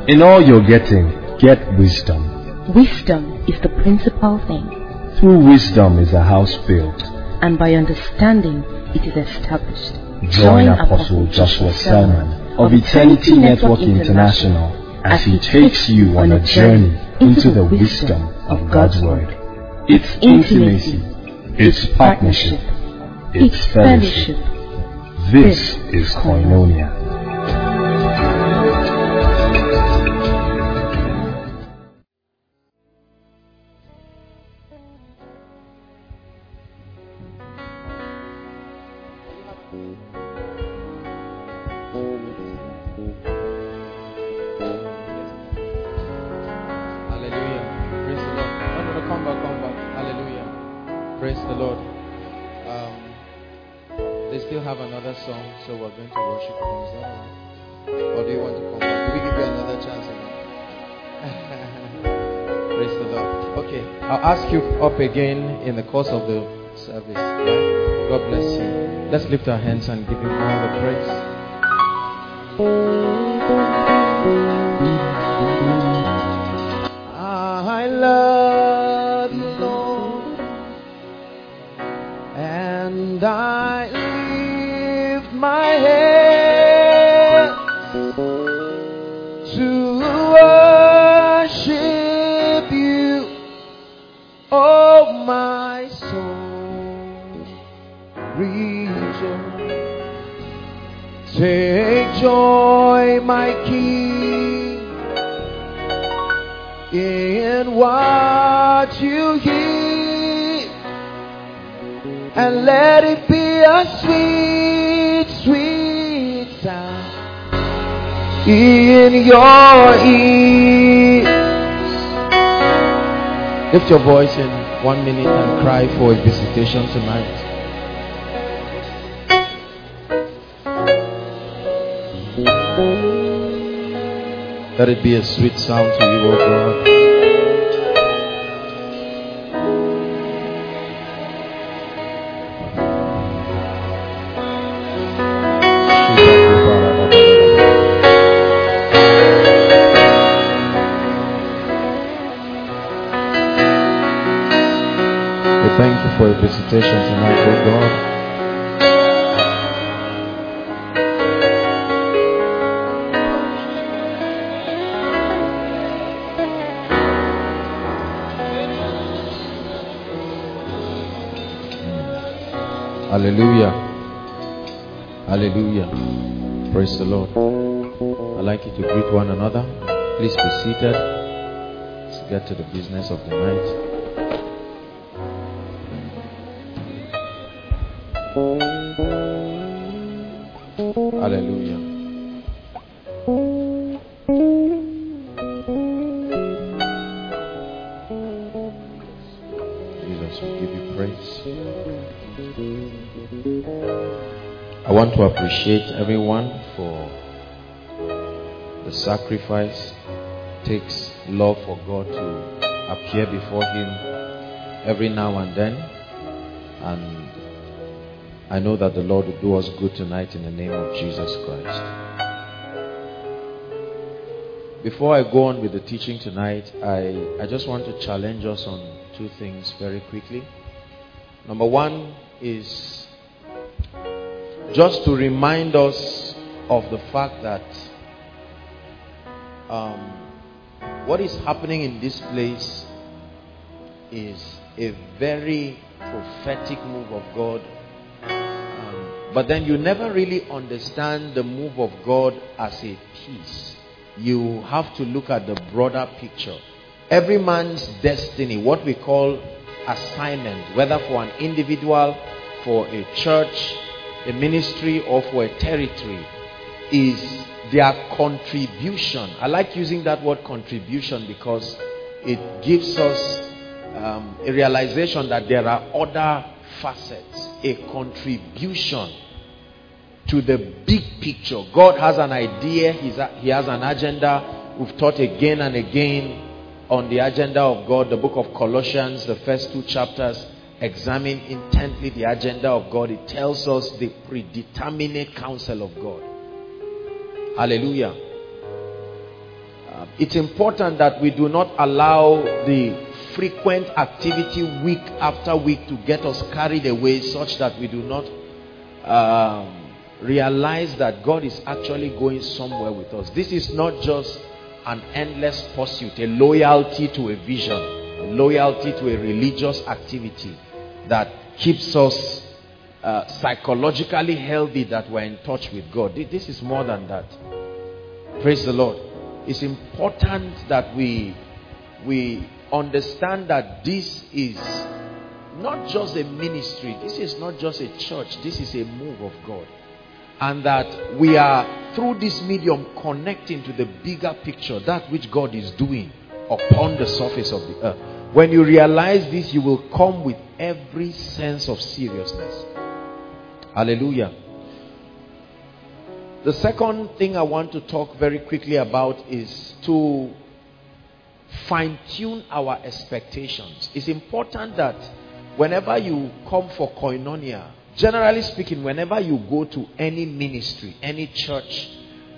In all you're getting, get wisdom. Wisdom is the principal thing, Through wisdom is a house built. and by understanding it is established. Join Apostle Joshua Selman of Eternity Network International as he takes you on a journey into the wisdom of God's Word. It's intimacy, it's partnership, it's fellowship. This is Koinonia. So we're going to worship him. Is that right? Or do you want to come back? Do we give you another chance again? Praise the Lord. Okay, I'll ask you up again in the course of the service. Right? God bless you. Let's lift our hands and give him all the praise. I love you, Lord, and I my hands to worship you, oh my soul, rejoice. Take joy, my King, in what you hear, and let it be a sweet, sweet sound in your ears. Lift your voice in 1 minute and cry for a visitation tonight. Let it be a sweet sound to you, O God. Thank you for your visitation tonight, oh God. Hallelujah. Hallelujah. Praise the Lord. I'd like you to greet one another. Please be seated. Let's get to the business of the night. Hallelujah. Jesus, we give you praise. I want to appreciate everyone for the sacrifice. It takes love for God to appear before Him every now and then. And I know that the Lord will do us good tonight in the name of Jesus Christ. Before I go on with the teaching tonight, I just want to challenge us on two things very quickly. Number one is just to remind us of the fact that what is happening in this place is a very prophetic move of God. But then you never really understand the move of God as a piece. You have to look at the broader picture. Every man's destiny, what we call assignment, whether for an individual, for a church, a ministry, or for a territory, is their contribution. I like using that word contribution because it gives us a realization that there are other facets, a contribution to the big picture. God has an idea. He has an agenda. We've taught again and again on the agenda of God. The book of Colossians, the first 2 chapters, examine intently the agenda of God. It tells us the predeterminate counsel of God. Hallelujah. It's important that we do not allow the frequent activity week after week to get us carried away, such that we do not realize that God is actually going somewhere with us. This is not just an endless pursuit, a loyalty to a vision, a loyalty to a religious activity that keeps us psychologically healthy, that we're in touch with God. This is more than that. Praise the Lord. It's important that we understand that this is not just a ministry, this is not just a church, this is a move of God. And that we are, through this medium, connecting to the bigger picture, that which God is doing upon the surface of the earth. When you realize this, you will come with every sense of seriousness. Hallelujah. The second thing I want to talk very quickly about is to fine-tune our expectations. It's important that whenever you come for koinonia, generally speaking, whenever you go to any ministry, any church,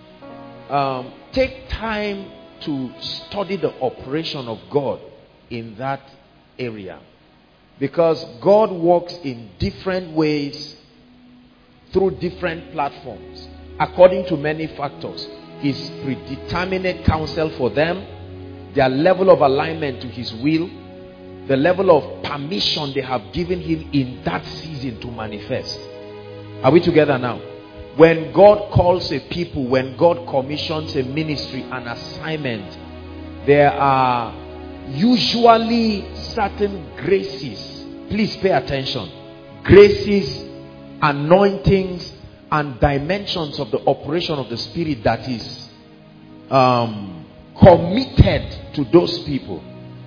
take time to study the operation of God in that area. Because God works in different ways through different platforms, according to many factors. His predeterminate counsel for them, their level of alignment to his will, the level of permission they have given him in that season to manifest. Are we together now? When God calls a people, when God commissions a ministry, an assignment, there are usually certain graces. Please pay attention. Graces, anointings, and dimensions of the operation of the Spirit that is committed to those people.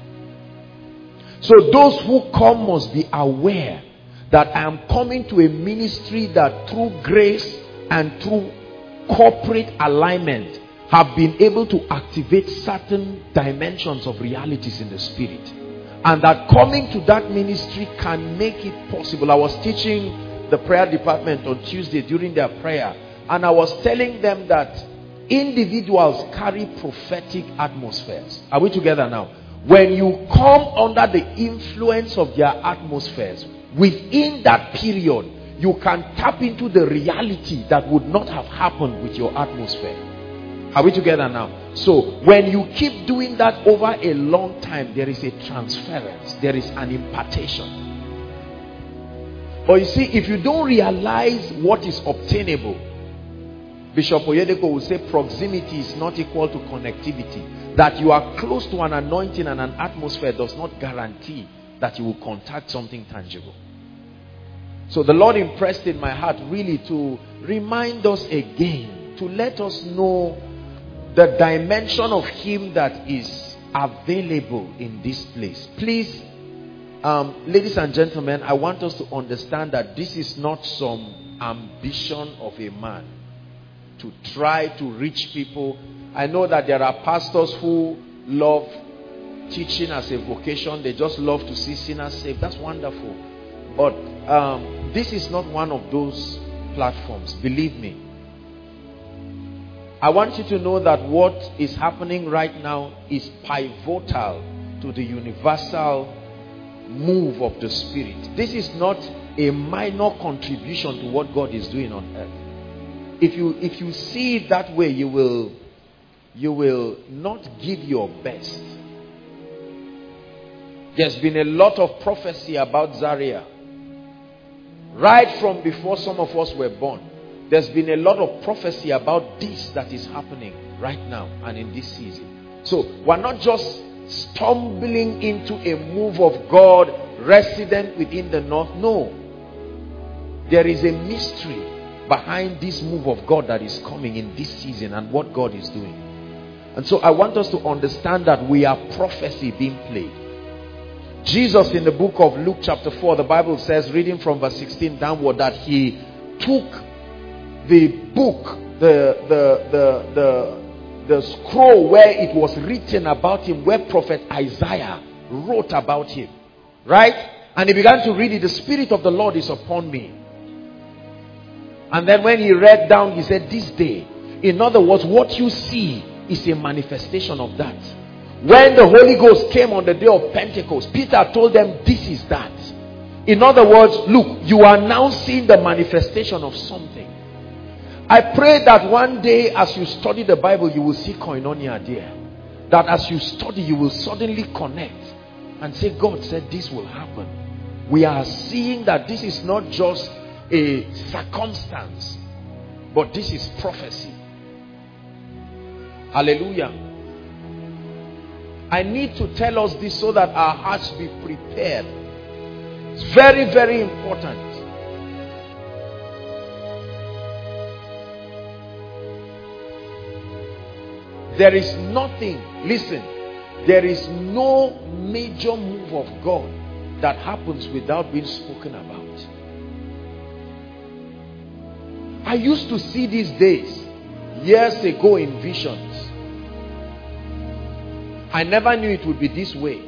So those who come must be aware that I am coming to a ministry that through grace and through corporate alignment have been able to activate certain dimensions of realities in the Spirit. And that coming to that ministry can make it possible. I was teaching the prayer department on Tuesday during their prayer, and I was telling them that individuals carry prophetic atmospheres. Are we together now? When you come under the influence of their atmospheres, within that period, you can tap into the reality that would not have happened with your atmosphere. Are we together now? So, when you keep doing that over a long time, there is a transference, there is an impartation. But you see, if you don't realize what is obtainable, Bishop Oyedepo will say proximity is not equal to connectivity. That you are close to an anointing and an atmosphere does not guarantee that you will contact something tangible. So the Lord impressed in my heart really to remind us again, to let us know the dimension of Him that is available in this place. Please, ladies and gentlemen, I want us to understand that this is not some ambition of a man to try to reach people. I know that there are pastors who love teaching as a vocation. They just love to see sinners saved. That's wonderful. But this is not one of those platforms. Believe me. I want you to know that what is happening right now is pivotal to the universal move of the Spirit. This is not a minor contribution to what God is doing on earth. If you see it that way, you will not give your best. There's been a lot of prophecy about Zaria. Right from before some of us were born, there's been a lot of prophecy about this that is happening right now and in this season. So we're not just stumbling into a move of God resident within the north. No. There is a mystery behind this move of God that is coming in this season and what God is doing. And so I want us to understand that we are prophecy being played. Jesus in the book of Luke chapter 4, the Bible says, reading from verse 16 downward, that he took the book, the scroll where it was written about him, where prophet Isaiah wrote about him. Right? And he began to read it. The Spirit of the Lord is upon me. And then when he read down, he said, this day. In other words, what you see is a manifestation of that. When the Holy Ghost came on the day of Pentecost, Peter told them, this is that. In other words, look, you are now seeing the manifestation of something. I pray that one day as you study the Bible, you will see koinonia there. That as you study, you will suddenly connect and say, God said this will happen. We are seeing that this is not just a circumstance, but this is prophecy. Hallelujah. I need to tell us this so that our hearts be prepared. It's very, very important. There is nothing, listen, there is no major move of God that happens without being spoken about. I used to see these days, years ago in visions. I never knew it would be this way.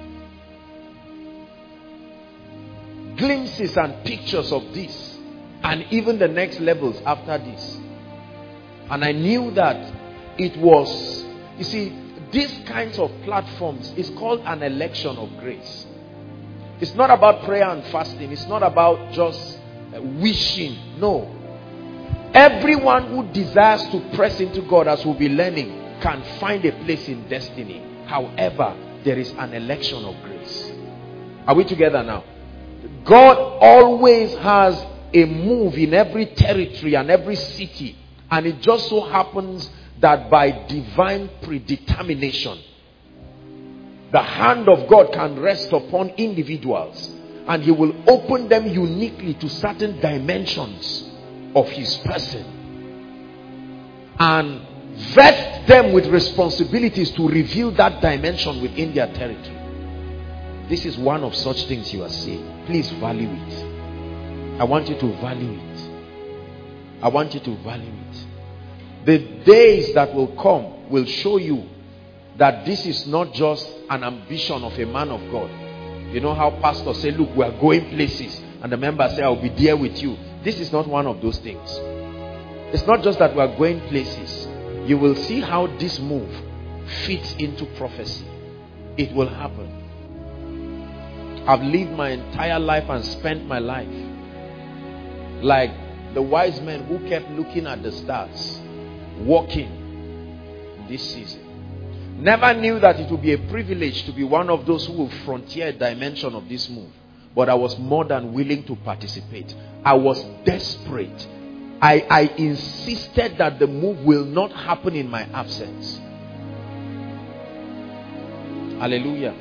Glimpses and pictures of this, and even the next levels after this. And I knew that it was, you see, these kinds of platforms is called an election of grace. It's not about prayer and fasting. It's not about just wishing. No. Everyone who desires to press into God, as we'll be learning, can find a place in destiny. However, there is an election of grace. Are we together now? God always has a move in every territory and every city. And it just so happens that by divine predetermination, the hand of God can rest upon individuals. And he will open them uniquely to certain dimensions of his person. And vest them with responsibilities to reveal that dimension within their territory. This is one of such things you are seeing. Please value it. I want you to value it. I want you to value it. The days that will come will show you that this is not just an ambition of a man of God. You know how pastors say, look, we are going places, and the members say, I'll be there with you. This is not one of those things. It's not just that we are going places. You will see how this move fits into prophecy. It will happen. I've lived my entire life and spent my life like the wise men who kept looking at the stars, walking this season. Never knew that it would be a privilege to be one of those who will frontier a dimension of this move. But I was more than willing to participate. I was desperate. I insisted that the move will not happen in my absence. Hallelujah.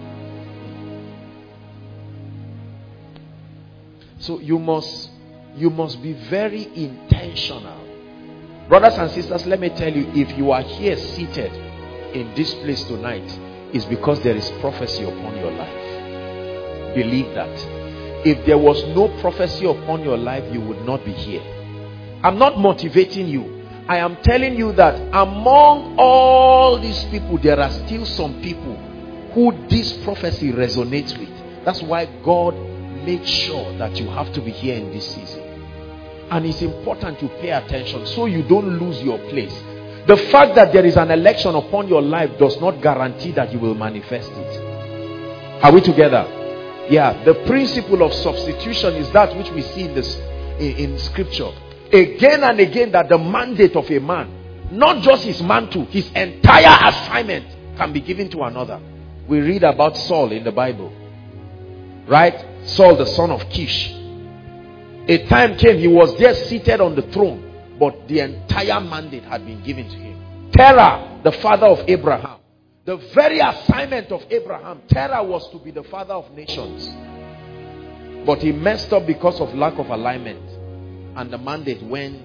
So you must be very intentional. Brothers and sisters, let me tell you, if you are here seated in this place tonight, it's because there is prophecy upon your life. Believe that. If there was no prophecy upon your life, you would not be here. I'm not motivating you. I am telling you that among all these people, there are still some people who this prophecy resonates with. That's why God made sure that you have to be here in this season. And it's important to pay attention so you don't lose your place. The fact that there is an election upon your life does not guarantee that you will manifest it. Are we together? Yeah, the principle of substitution is that which we see in scripture. Again and again, that the mandate of a man, not just his mantle, his entire assignment can be given to another. We read about Saul in the Bible. Right? Saul, the son of Kish. A time came, he was there seated on the throne, but the entire mandate had been given to him. Terah, the father of Abraham. The very assignment of Abraham, Terah was to be the father of nations. But he messed up because of lack of alignment. And the mandate went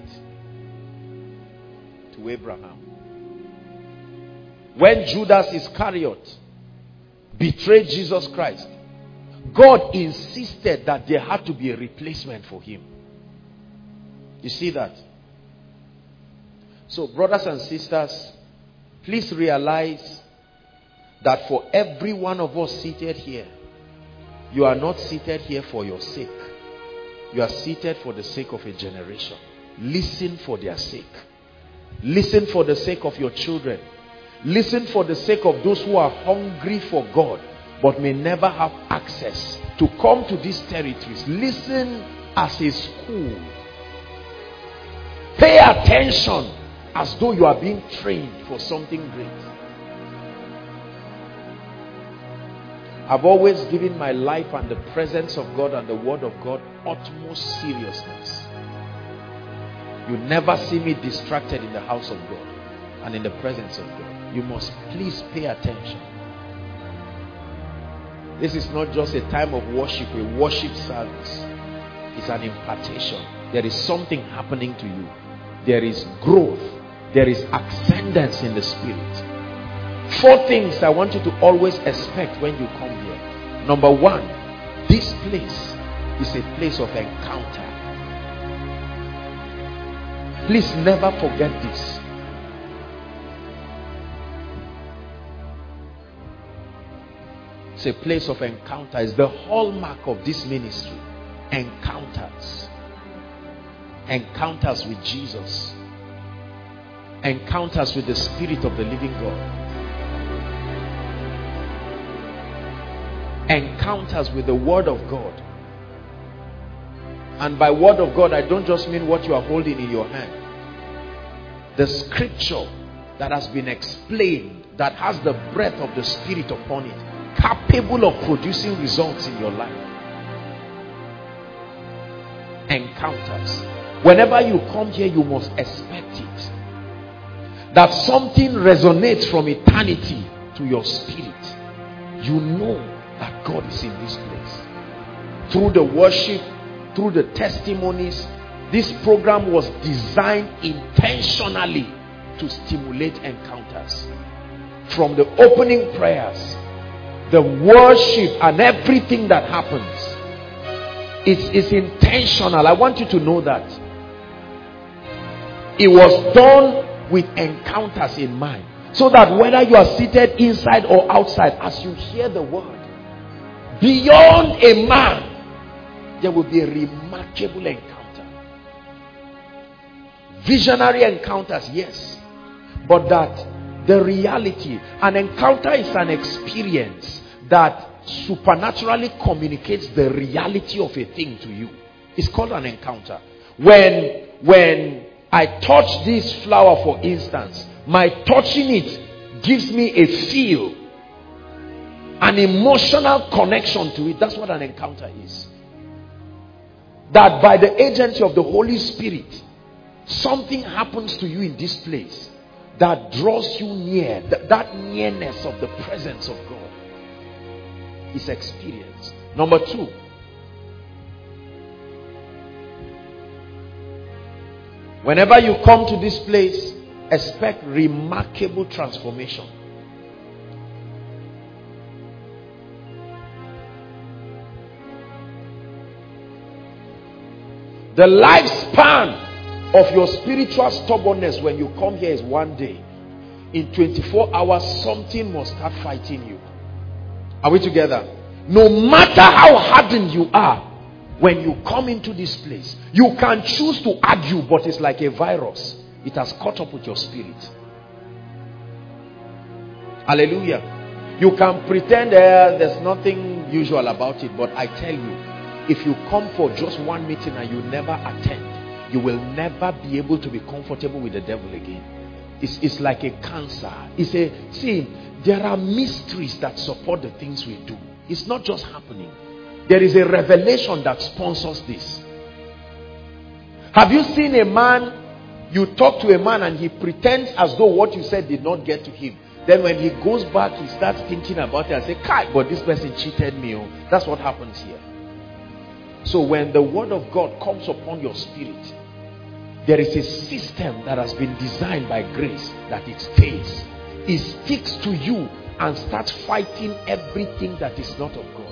to Abraham. When Judas Iscariot betrayed Jesus Christ, God insisted that there had to be a replacement for him. You see that? So, brothers and sisters, please realize that for every one of us seated here, you are not seated here for your sake. You are seated for the sake of a generation. Listen for their sake. Listen for the sake of your children. Listen for the sake of those who are hungry for God but may never have access to come to these territories. Listen as a school. Pay attention as though you are being trained for something great. I've always given my life and the presence of God and the word of God utmost seriousness. You never see me distracted in the house of God and in the presence of God. You must please pay attention. This is not just a time of worship, a worship service. It's an impartation. There is something happening to you. There is growth. There is ascendance in the spirit. 4 things I want you to always expect when you come here. Number 1, this place is a place of encounter. Please never forget this. It's a place of encounter. It's the hallmark of this ministry. Encounters. Encounters with Jesus. Encounters with the Spirit of the living God. Encounters with the Word of God. And by Word of God, I don't just mean what you are holding in your hand. The scripture that has been explained, that has the breath of the Spirit upon it, capable of producing results in your life. Encounters. Whenever you come here, you must expect it. That something resonates from eternity to your spirit. You know that God is in this place. Through the worship, through the testimonies, this program was designed intentionally to stimulate encounters. From the opening prayers, the worship and everything that happens, it's intentional. I want you to know that. It was done with encounters in mind. So that whether you are seated inside or outside, as you hear the word, beyond a man, there will be a remarkable encounter. Visionary encounters, yes. But that the reality, an encounter is an experience that supernaturally communicates the reality of a thing to you. It's called an encounter. When I touch this flower, for instance, my touching it gives me a feel, an emotional connection to it. That's what an encounter is. That by the agency of the Holy Spirit, something happens to you in this place that draws you near. That nearness of the presence of God is experienced. Number 2, whenever you come to this place, expect remarkable transformation. The lifespan of your spiritual stubbornness when you come here is 1 day. In 24 hours, something must start fighting you. Are we together? No matter how hardened you are, when you come into this place, you can choose to argue, but it's like a virus. It has caught up with your spirit. Hallelujah. You can pretend there's nothing usual about it, but I tell you, if you come for just one meeting and you never attend, you will never be able to be comfortable with the devil again. It's like a cancer. There are mysteries that support the things we do. It's not just happening. There is a revelation that sponsors this. Have you seen a man, you talk to a man and he pretends as though what you said did not get to him. Then when he goes back, he starts thinking about it and say, Kai, but this person cheated me. Oh. That's what happens here. So when the word of God comes upon your spirit, there is a system that has been designed by grace that it stays. It sticks to you and starts fighting everything that is not of God.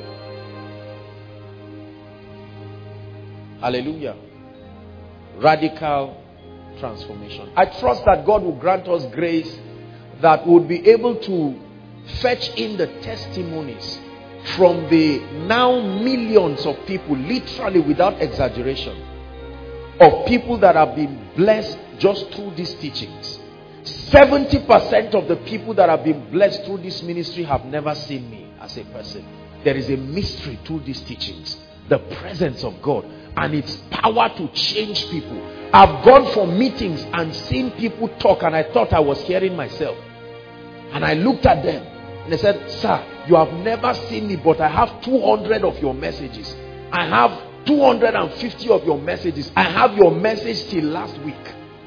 Hallelujah. Radical transformation. I trust that God will grant us grace that would be able to fetch in the testimonies from the now millions of people, literally without exaggeration, of people that have been blessed just through these teachings. 70% of the people that have been blessed through this ministry have never seen me as a person. There is a mystery through these teachings. The presence of God and its power to change people. I've gone for meetings and seen people talk and I thought I was hearing myself. And I looked at them and they said, sir, you have never seen me, but I have 200 of your messages. I have 250 of your messages. I have your message till last week.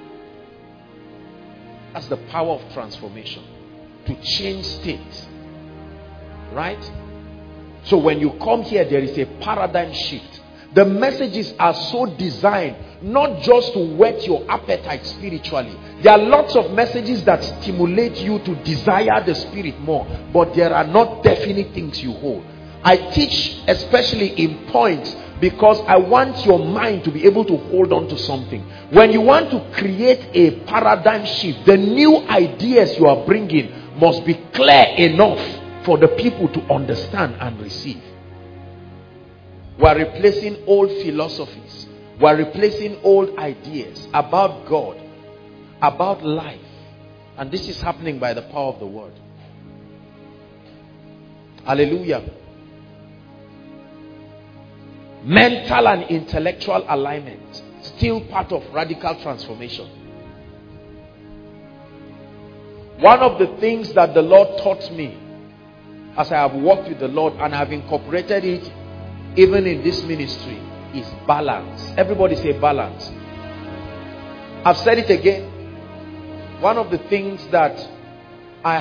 That's the power of transformation. To change states. Right? So when you come here, there is a paradigm shift. The messages are so designed not just to whet your appetite spiritually. There are lots of messages that stimulate you to desire the spirit more, but there are not definite things you hold. I teach especially in points because I want your mind to be able to hold on to something. When you want to create a paradigm shift, the new ideas you are bringing must be clear enough for the people to understand and receive. We are replacing old philosophies. We are replacing old ideas about God, about life. And this is happening by the power of the word. Hallelujah. Mental and intellectual alignment, still part of radical transformation. One of the things that the Lord taught me as I have walked with the Lord and I have incorporated it even in this ministry is balance. Everybody say balance. I've said it again. One of the things that I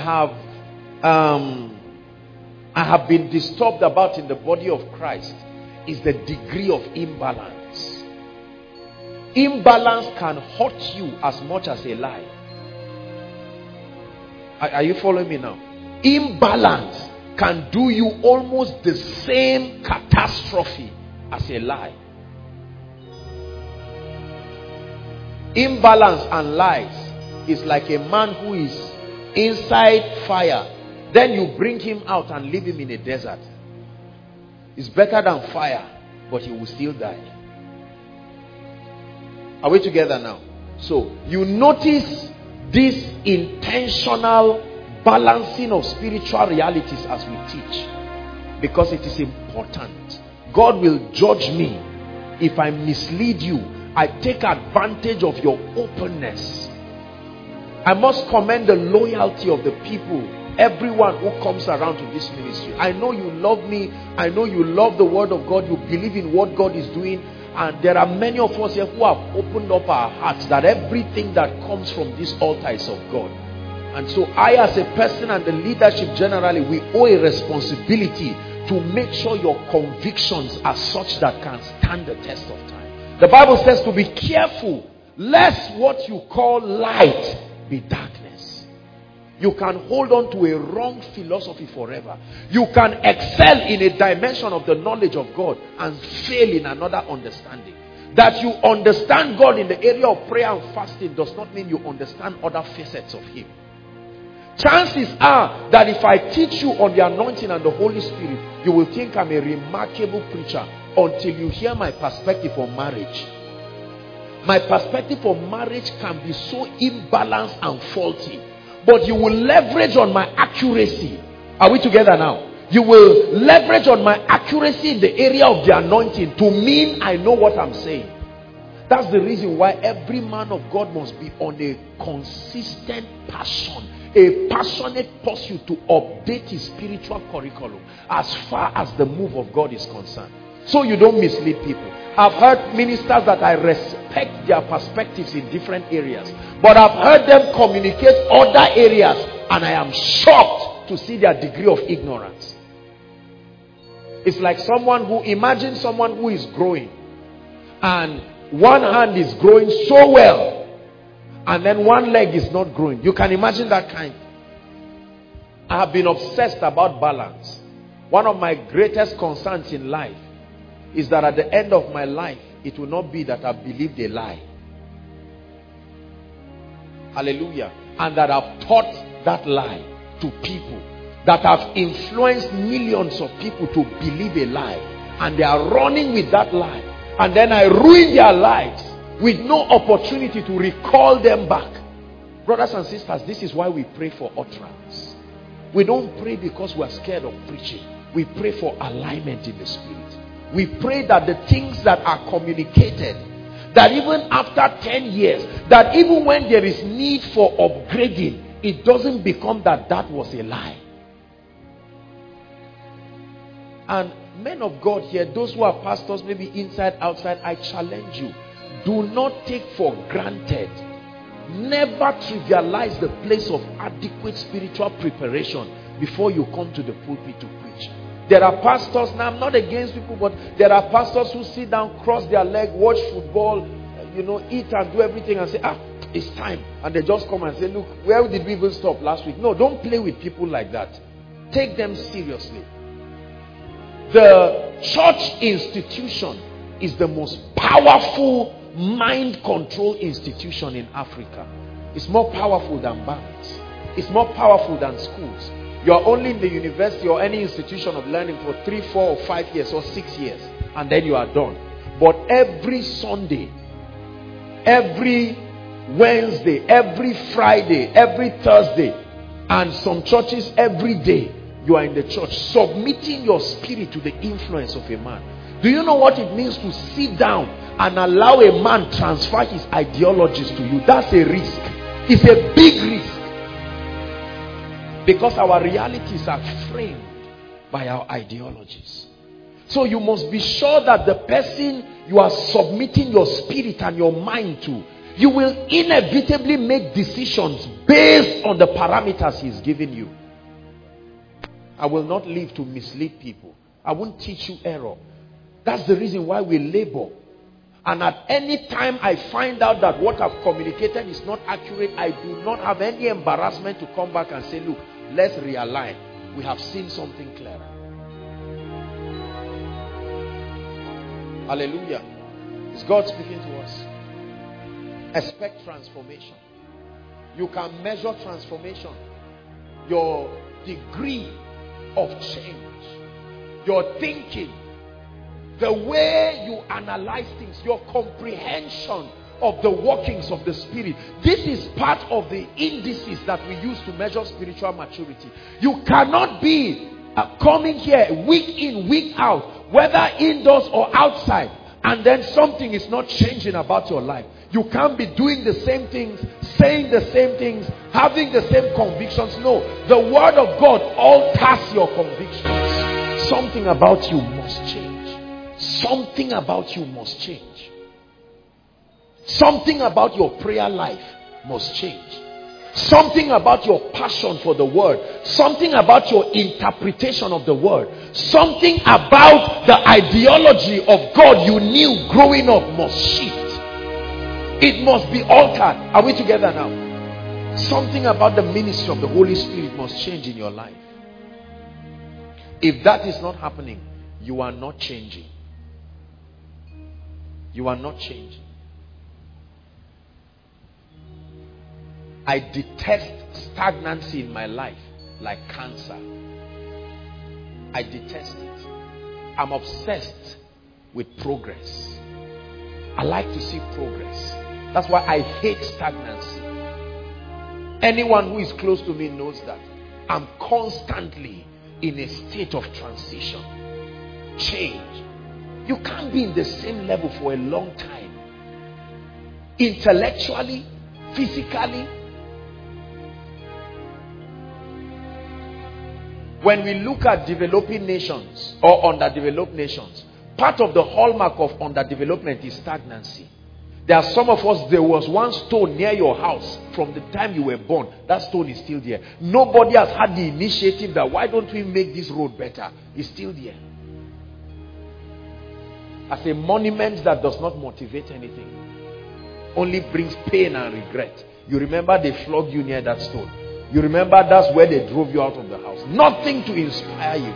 have been disturbed about in the body of Christ is the degree of imbalance. Imbalance can hurt you as much as a lie. Are you following me now? Imbalance can do you almost the same catastrophe as a lie. Imbalance and lies is like a man who is inside fire. Then you bring him out and leave him in a desert. It's better than fire, but he will still die. Are we together now? So you notice this intentional balancing of spiritual realities as we teach, because it is important. God will judge me if I mislead you. I take advantage of your openness. I must commend the loyalty of the people, everyone who comes around to this ministry. I know you love me. I know you love the word of God. You believe in what God is doing. And there are many of us here who have opened up our hearts that everything that comes from this altar is of God. And so I, as a person and the leadership generally, we owe a responsibility to make sure your convictions are such that can stand the test of time. The Bible says to be careful lest what you call light be darkness. You can hold on to a wrong philosophy forever. You can excel in a dimension of the knowledge of God and fail in another understanding. That you understand God in the area of prayer and fasting does not mean you understand other facets of Him. Chances are that if I teach you on the anointing and the Holy Spirit, you will think I'm a remarkable preacher until you hear my perspective on marriage. My perspective on marriage can be so imbalanced and faulty, but you will leverage on my accuracy. Are we together now? You will leverage on my accuracy in the area of the anointing to mean I know what I'm saying. That's the reason why every man of God must be on a consistent passion, a passionate pursuit to update his spiritual curriculum as far as the move of God is concerned, so you don't mislead people. I've heard ministers that I respect their perspectives in different areas, but I've heard them communicate other areas and I am shocked to see their degree of ignorance. It's like imagine someone who is growing and one hand is growing so well and then one leg is not growing. You can imagine that kind. I have been obsessed about balance. One of my greatest concerns in life is that at the end of my life, it will not be that I believed a lie. Hallelujah. And that I've taught that lie to people. That I've influenced millions of people to believe a lie. And they are running with that lie. And then I ruin their lives with no opportunity to recall them back. Brothers and sisters, this is why we pray for utterance. We don't pray because we are scared of preaching. We pray for alignment in the spirit. We pray that the things that are communicated, that even after 10 years, that even when there is need for upgrading, it doesn't become that was a lie. And men of God here, those who are pastors, maybe inside, outside, I challenge you. Do not take for granted, never trivialize the place of adequate spiritual preparation before you come to the pulpit to preach. There are pastors, now I'm not against people, but there are pastors who sit down, cross their leg, watch football, eat and do everything and say, it's time. And they just come and say, look, where did we even stop last week? No, don't play with people like that. Take them seriously. The church institution is the most powerful mind control institution in Africa. It's more powerful than banks. It's more powerful than schools. You're only in the university or any institution of learning for 3, 4 or 5 years or 6 years, and then you are done. But every Sunday, every Wednesday, every Friday, every Thursday, and some churches every day, you are in the church submitting your spirit to the influence of a man. Do you know what it means to sit down and allow a man transfer his ideologies to you? That's a risk. It's a big risk. Because our realities are framed by our ideologies. So you must be sure that the person you are submitting your spirit and your mind to, you will inevitably make decisions based on the parameters he's given you. I will not live to mislead people. I won't teach you error. That's the reason why we labor. And at any time I find out that what I've communicated is not accurate, I do not have any embarrassment to come back and say, look, let's realign. We have seen something clearer. Hallelujah. Is God speaking to us? Expect transformation. You can measure transformation. Your degree of change, your thinking, the way you analyze things, your comprehension of the workings of the spirit. This is part of the indices that we use to measure spiritual maturity. You cannot be coming here week in, week out, whether indoors or outside, and then something is not changing about your life. You can't be doing the same things, saying the same things, having the same convictions. No, the word of God alters your convictions. Something about you must change. Something about you must change. Something about your prayer life must change. Something about your passion for the word. Something about your interpretation of the word. Something about the ideology of God you knew growing up must shift. It must be altered. Are we together now? Something about the ministry of the Holy Spirit must change in your life. If that is not happening, you are not changing. You are not changing. I detest stagnancy in my life like cancer. I detest it. I'm obsessed with progress. I like to see progress. That's why I hate stagnancy. Anyone who is close to me knows that. I'm constantly in a state of transition. Change. You can't be in the same level for a long time. Intellectually, physically. When we look at developing nations or underdeveloped nations, part of the hallmark of underdevelopment is stagnancy. There are some of us, there was one stone near your house from the time you were born. That stone is still there. Nobody has had the initiative that why don't we make this road better? It's still there. As a monument that does not motivate anything. Only brings pain and regret. You remember they flogged you near that stone. You remember that's where they drove you out of the house. Nothing to inspire you.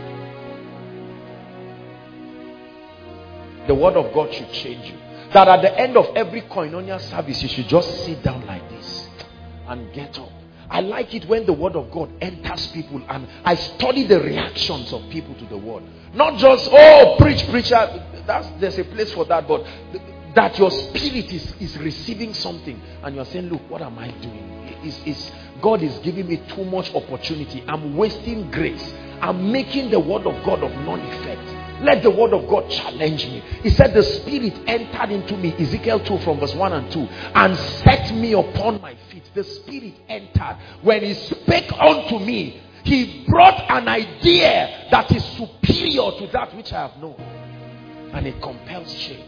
The word of God should change you. That at the end of every koinonia service, you should just sit down like this and get up. I like it when the word of God enters people and I study the reactions of people to the word. Not just, oh, preacher. There's a place for that, but that your spirit is receiving something and you're saying, look, what am I doing? God is giving me too much opportunity. I'm wasting grace. I'm making the word of God of none effect. Let the word of God challenge me. He said the spirit entered into me, Ezekiel 2 from verse 1 and 2, and set me upon my feet. The spirit entered. When he spake unto me, he brought an idea that is superior to that which I have known. And it compels change.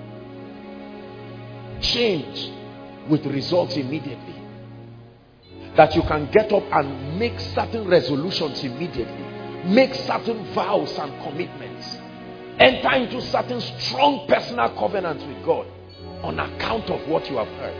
Change with results immediately. That you can get up and make certain resolutions immediately. Make certain vows and commitments. Enter into certain strong personal covenants with God on account of what you have heard.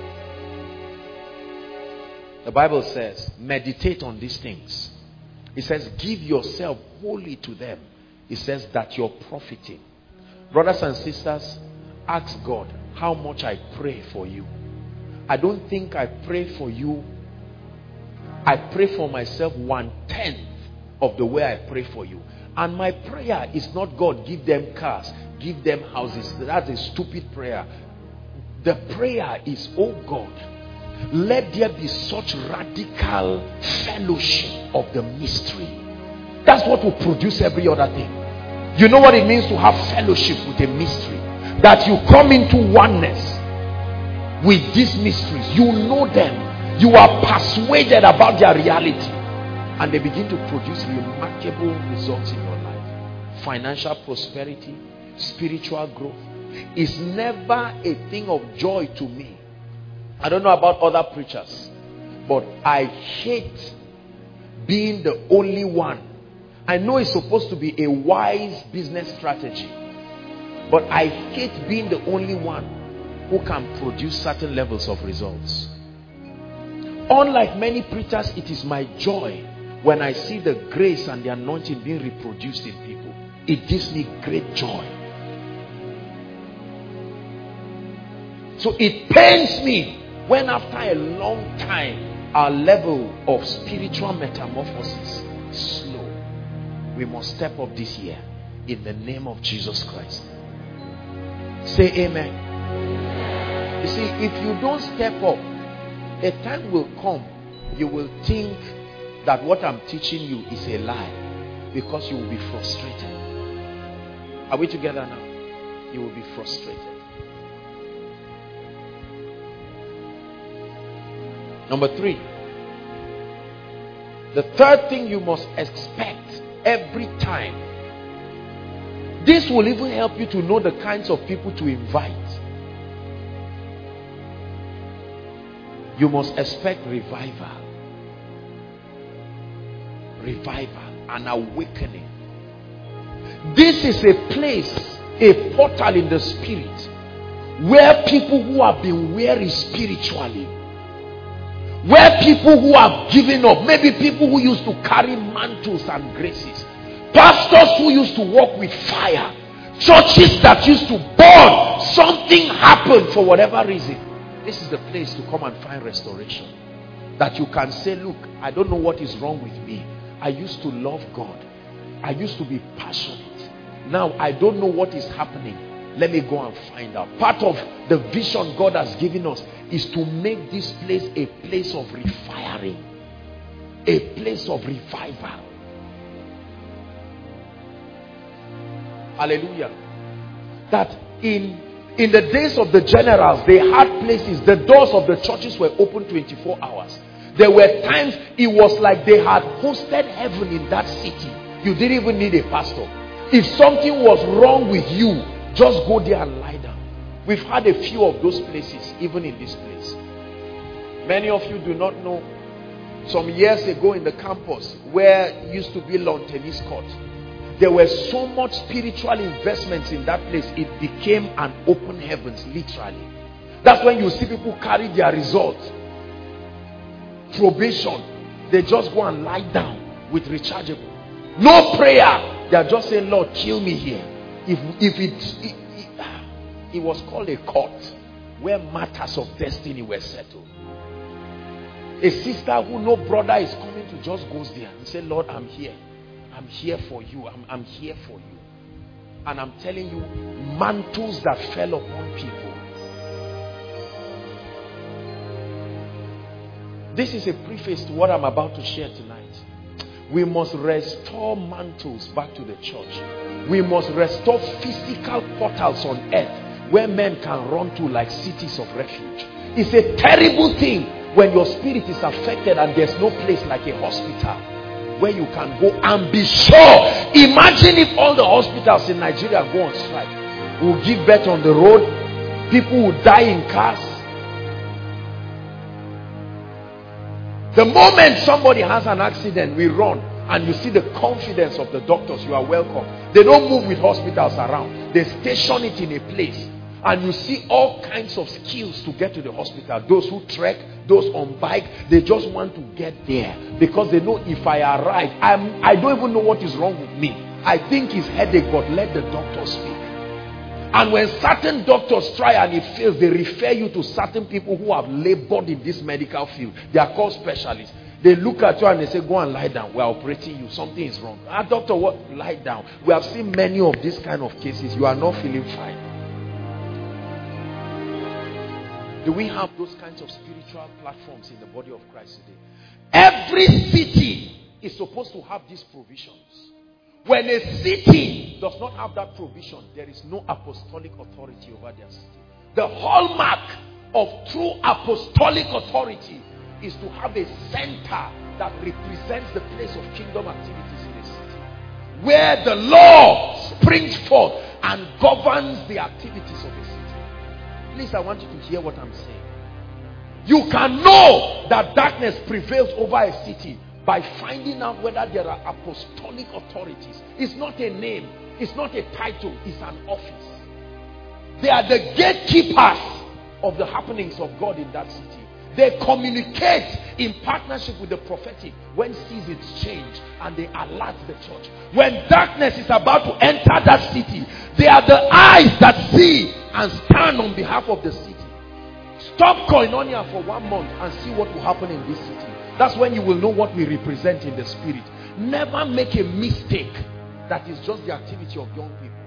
The Bible says, meditate on these things. It says, give yourself wholly to them. It says that you're profiting. Brothers and sisters, ask God how much I pray for you. I don't think I pray for you. I pray for myself 1/10 of the way I pray for you. And my prayer is not, God, give them cars, give them houses. That's a stupid prayer. The prayer is, oh God, let there be such radical fellowship of the mystery. That's what will produce every other thing. You know what it means to have fellowship with a mystery? That you come into oneness with these mysteries. You know them. You are persuaded about their reality. And they begin to produce remarkable results in your life. Financial prosperity, spiritual growth is never a thing of joy to me. I don't know about other preachers, but I hate being the only one. I know it's supposed to be a wise business strategy, but I hate being the only one who can produce certain levels of results. Unlike many preachers, it is my joy when I see the grace and the anointing being reproduced in people. It gives me great joy. So it pains me when after a long time our level of spiritual metamorphosis is slow. We must step up this year in the name of Jesus Christ. Say amen. You see, if you don't step up, a time will come you will think that what I'm teaching you is a lie, because you will be frustrated. Are we together now? You will be frustrated. Number 3. The third thing you must expect every time. This will even help you to know the kinds of people to invite. You must expect revival. Revival, an awakening. This is a place, a portal in the spirit, where people who have been weary spiritually, where people who have given up, maybe people who used to carry mantles and graces, pastors who used to walk with fire, churches that used to burn, something happened for whatever reason. This is the place to come and find restoration. That you can say, look, I don't know what is wrong with me. I used to love God. I used to be passionate. Now I don't know what is happening. Let me go and find out. Part of the vision God has given us is to make this place a place of refiring, a place of revival. Hallelujah. That in the days of the generals, they had places, the doors of the churches were open 24 hours. There were times it was like they had hosted heaven in that city. You didn't even need a pastor. If something was wrong with you, just go there and lie down. We've had a few of those places, even in this place. Many of you do not know, some years ago in the campus, where used to be lawn tennis court, there were so much spiritual investments in that place, it became an open heavens, literally. That's when you see people carry their results. Probation, they just go and lie down with rechargeable. No prayer. They are just saying, Lord, kill me here. It was called a court where matters of destiny were settled. A sister who no brother is coming to just goes there and say, Lord, I'm here. I'm here for you. I'm here for you. And I'm telling you, mantles that fell upon people This is a preface to what I'm about to share tonight. We must restore mantles back to the church. We must restore physical portals on earth where men can run to like cities of refuge. It's a terrible thing when your spirit is affected and there's no place like a hospital where you can go and be sure. Imagine if all the hospitals in Nigeria go on strike. We'll give birth on the road. People will die in cars. The moment somebody has an accident, we run, and you see the confidence of the doctors. You are welcome. They don't move with hospitals around. They station it in a place, and you see all kinds of skills to get to the hospital. Those who trek, those on bike, they just want to get there because they know if I arrive, I don't even know what is wrong with me. I think it's headache, but let the doctor speak. And when certain doctors try and it fails, they refer you to certain people who have labored in this medical field. They are called specialists. They look at you and they say, go and lie down. We are operating you. Something is wrong. Doctor, what? Lie down. We have seen many of these kind of cases. You are not feeling fine. Do we have those kinds of spiritual platforms in the body of Christ today? Every city is supposed to have these provisions. When a city does not have that provision, there is no apostolic authority over their city. The hallmark of true apostolic authority is to have a center that represents the place of kingdom activities in a city, where the law springs forth and governs the activities of a city. Please, I want you to hear what I'm saying. You can know that darkness prevails over a city by finding out whether there are apostolic authorities. It's not a name, it's not a title, it's an office. They are the gatekeepers of the happenings of God in that city. They communicate in partnership with the prophetic when seasons change, and they alert the church. When darkness is about to enter that city, they are the eyes that see and stand on behalf of the city. Stop Koinonia for 1 month and see what will happen in this city. That's when you will know what we represent in the spirit. Never make a mistake that is just the activity of young people.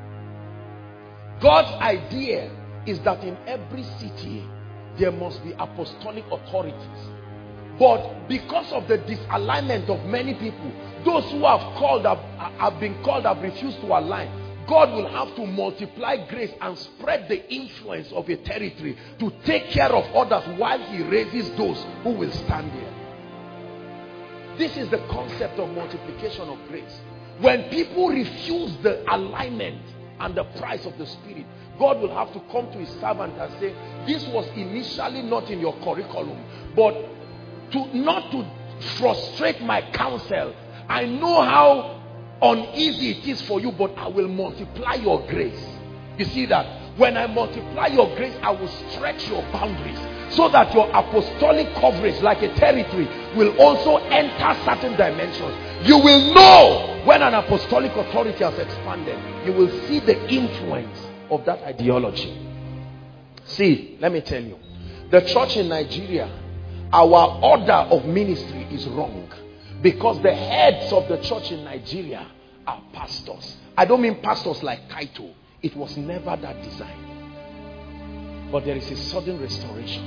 God's idea is that in every city there must be apostolic authorities. But because of the disalignment of many people, those who have been called have refused to align. God will have to multiply grace and spread the influence of a territory to take care of others while he raises those who will stand there. This is the concept of multiplication of grace. When people refuse the alignment and the price of the spirit, God will have to come to his servant and say, this was initially not in your curriculum, but not to frustrate my counsel. I know how uneasy it is for you, but I will multiply your grace. You see that? When I multiply your grace, I will stretch your boundaries so that your apostolic coverage, like a territory, will also enter certain dimensions. You will know when an apostolic authority has expanded. You will see the influence of that ideology. See, let me tell you, the church in Nigeria, our order of ministry is wrong, because the heads of the church in Nigeria are pastors. I don't mean pastors like title. It was never that design. But there is a sudden restoration.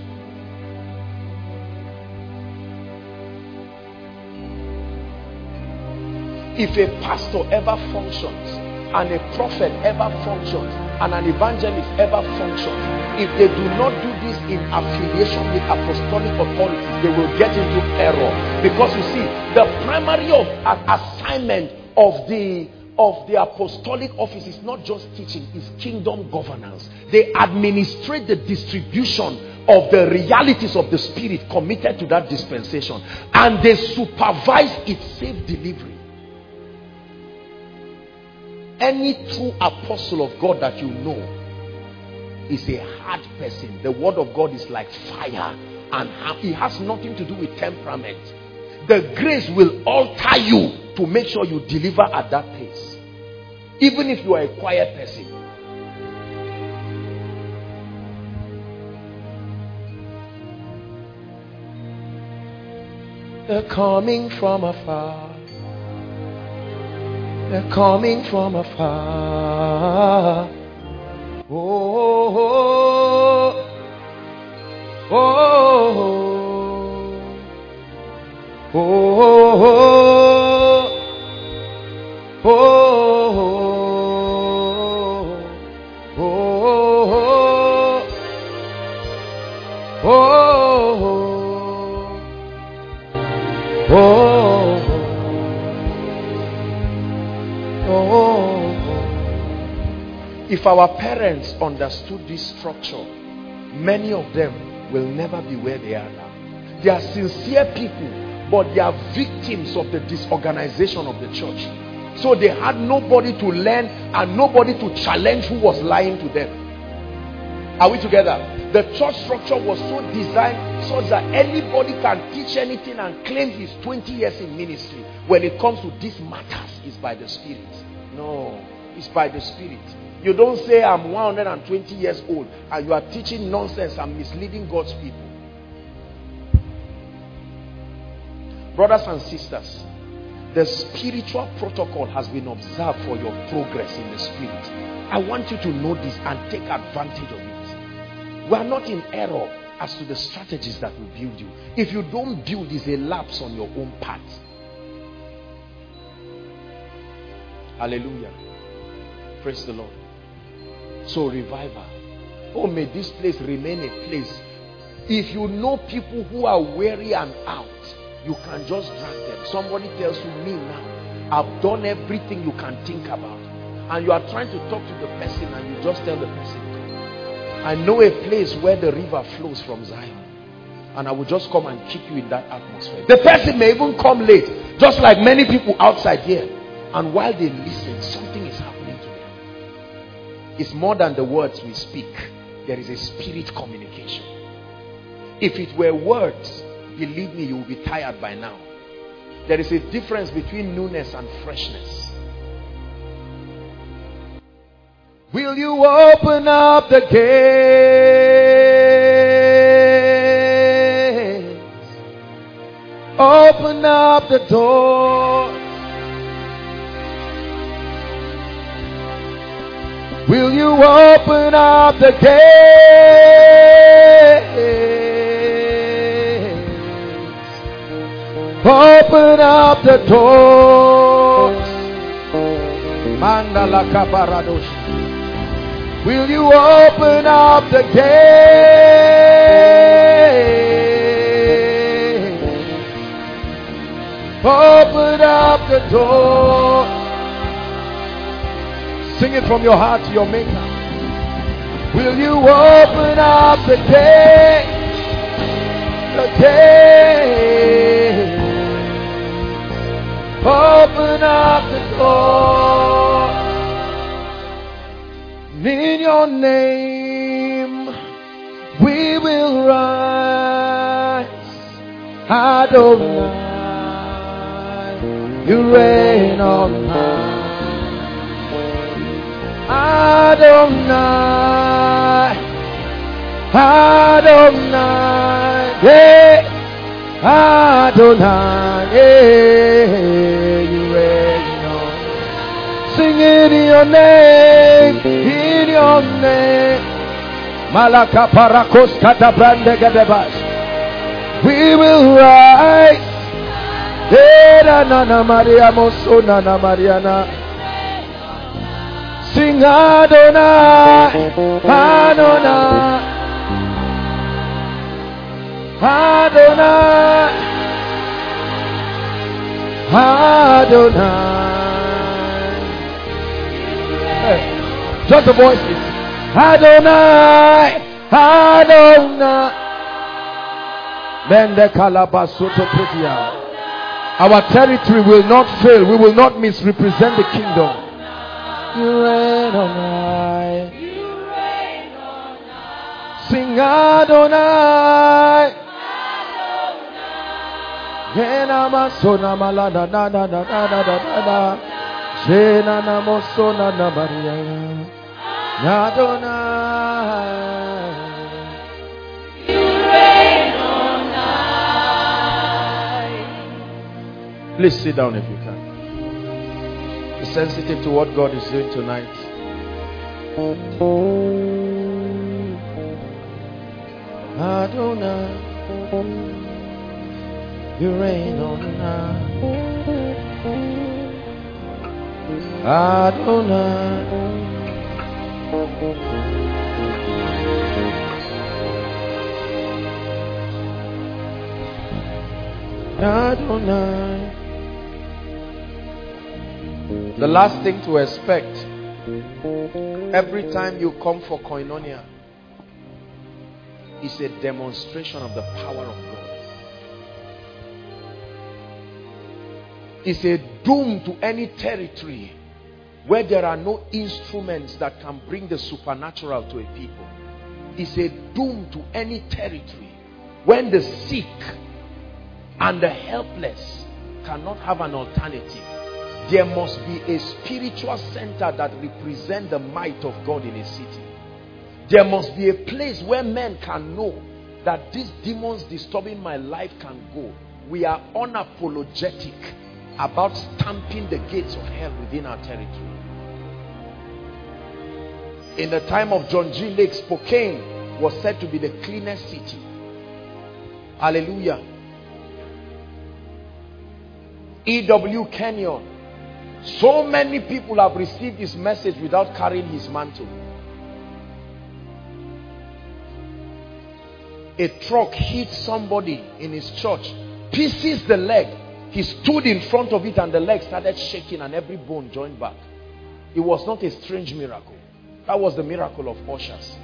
If a pastor ever functions, and a prophet ever functions, and an evangelist ever functions, if they do not do this in affiliation with apostolic authorities, they will get into error. Because you see, the primary assignment of the apostolic office is not just teaching, it's kingdom governance. They administrate the distribution of the realities of the spirit committed to that dispensation, and they supervise its safe delivery. Any true apostle of God that you know is a hard person. The word of God is like fire, and it has nothing to do with temperament. The grace will alter you to make sure you deliver at that pace, even if you are a quiet person. They're coming from afar. They're coming from afar. Oh, oh, oh. If our parents understood this structure, many of them will never be where they are now. They are sincere people, but they are victims of the disorganization of the church. So they had nobody to learn and nobody to challenge who was lying to them. Are we together? The church structure was so designed so that anybody can teach anything and claim he's 20 years in ministry. When it comes to these matters, it's by the Spirit. No, it's by the Spirit. You don't say I'm 120 years old and you are teaching nonsense and misleading God's people. Brothers and sisters, the spiritual protocol has been observed for your progress in the Spirit. I want you to know this and take advantage of it. We are not in error as to the strategies that will build you. If you don't build, it's a lapse on your own path. Hallelujah. Praise the Lord. So revival. Oh, may this place remain a place. If you know people who are weary and out, you can just drag them. Somebody tells you, me now, I've done everything you can think about. And you are trying to talk to the person and you just tell the person, come. I know a place where the river flows from Zion. And I will just come and keep you in that atmosphere. The person may even come late, just like many people outside here. And while they listen, something is happening to them. It's more than the words we speak. There is a spirit communication. If it were words, believe me, you will be tired by now. There is a difference between newness and freshness. Will you open up the gates? Open up the door. Will you open up the gates? Open up the doors. Mandala Kaparadosh. Will you open up the gates? Open up the door. Sing it from your heart to your maker. Will you open up the gate? The gate. Open up the door. In your name we will rise. Adonai, you reign on high. Adonai, Adonai, yeah, Adonai, yeah, you reign on. Sing it in your name, in your name. Malaka parakos katabrande gadebash. We will rise. Era nana Maria Mosona na Mariana. Sing Adonai, Adonai, Adonai, Adonai. Hey, just the voices. Adonai, Adonai. Mende kalabasoto pretia. Our territory will not fail. We will not misrepresent the kingdom. You reign on high. You reign on high. Sing Adonai. Adonai. Yena masona malada na na na na na na na. Jena na mosona na Maria. Adonai. You reign on high. Please sit down if you can. Sensitive to what God is doing tonight. Adonai, You reign on high. Adonai. Adonai. The last thing to expect every time you come for koinonia is a demonstration of the power of God. It's a doom to any territory where there are no instruments that can bring the supernatural to a people. It's a doom to any territory when the sick and the helpless cannot have an alternative. There must be a spiritual center that represents the might of God in a city. There must be a place where men can know that these demons disturbing my life can go. We are unapologetic about stamping the gates of hell within our territory. In the time of John G. Lake, Spokane was said to be the cleanest city. Hallelujah. E.W. Kenyon. So many people have received his message without carrying his mantle. A truck hit somebody in his church, pieces the leg. He stood in front of it and the leg started shaking and every bone joined back. It was not a strange miracle. That was the miracle of ushers.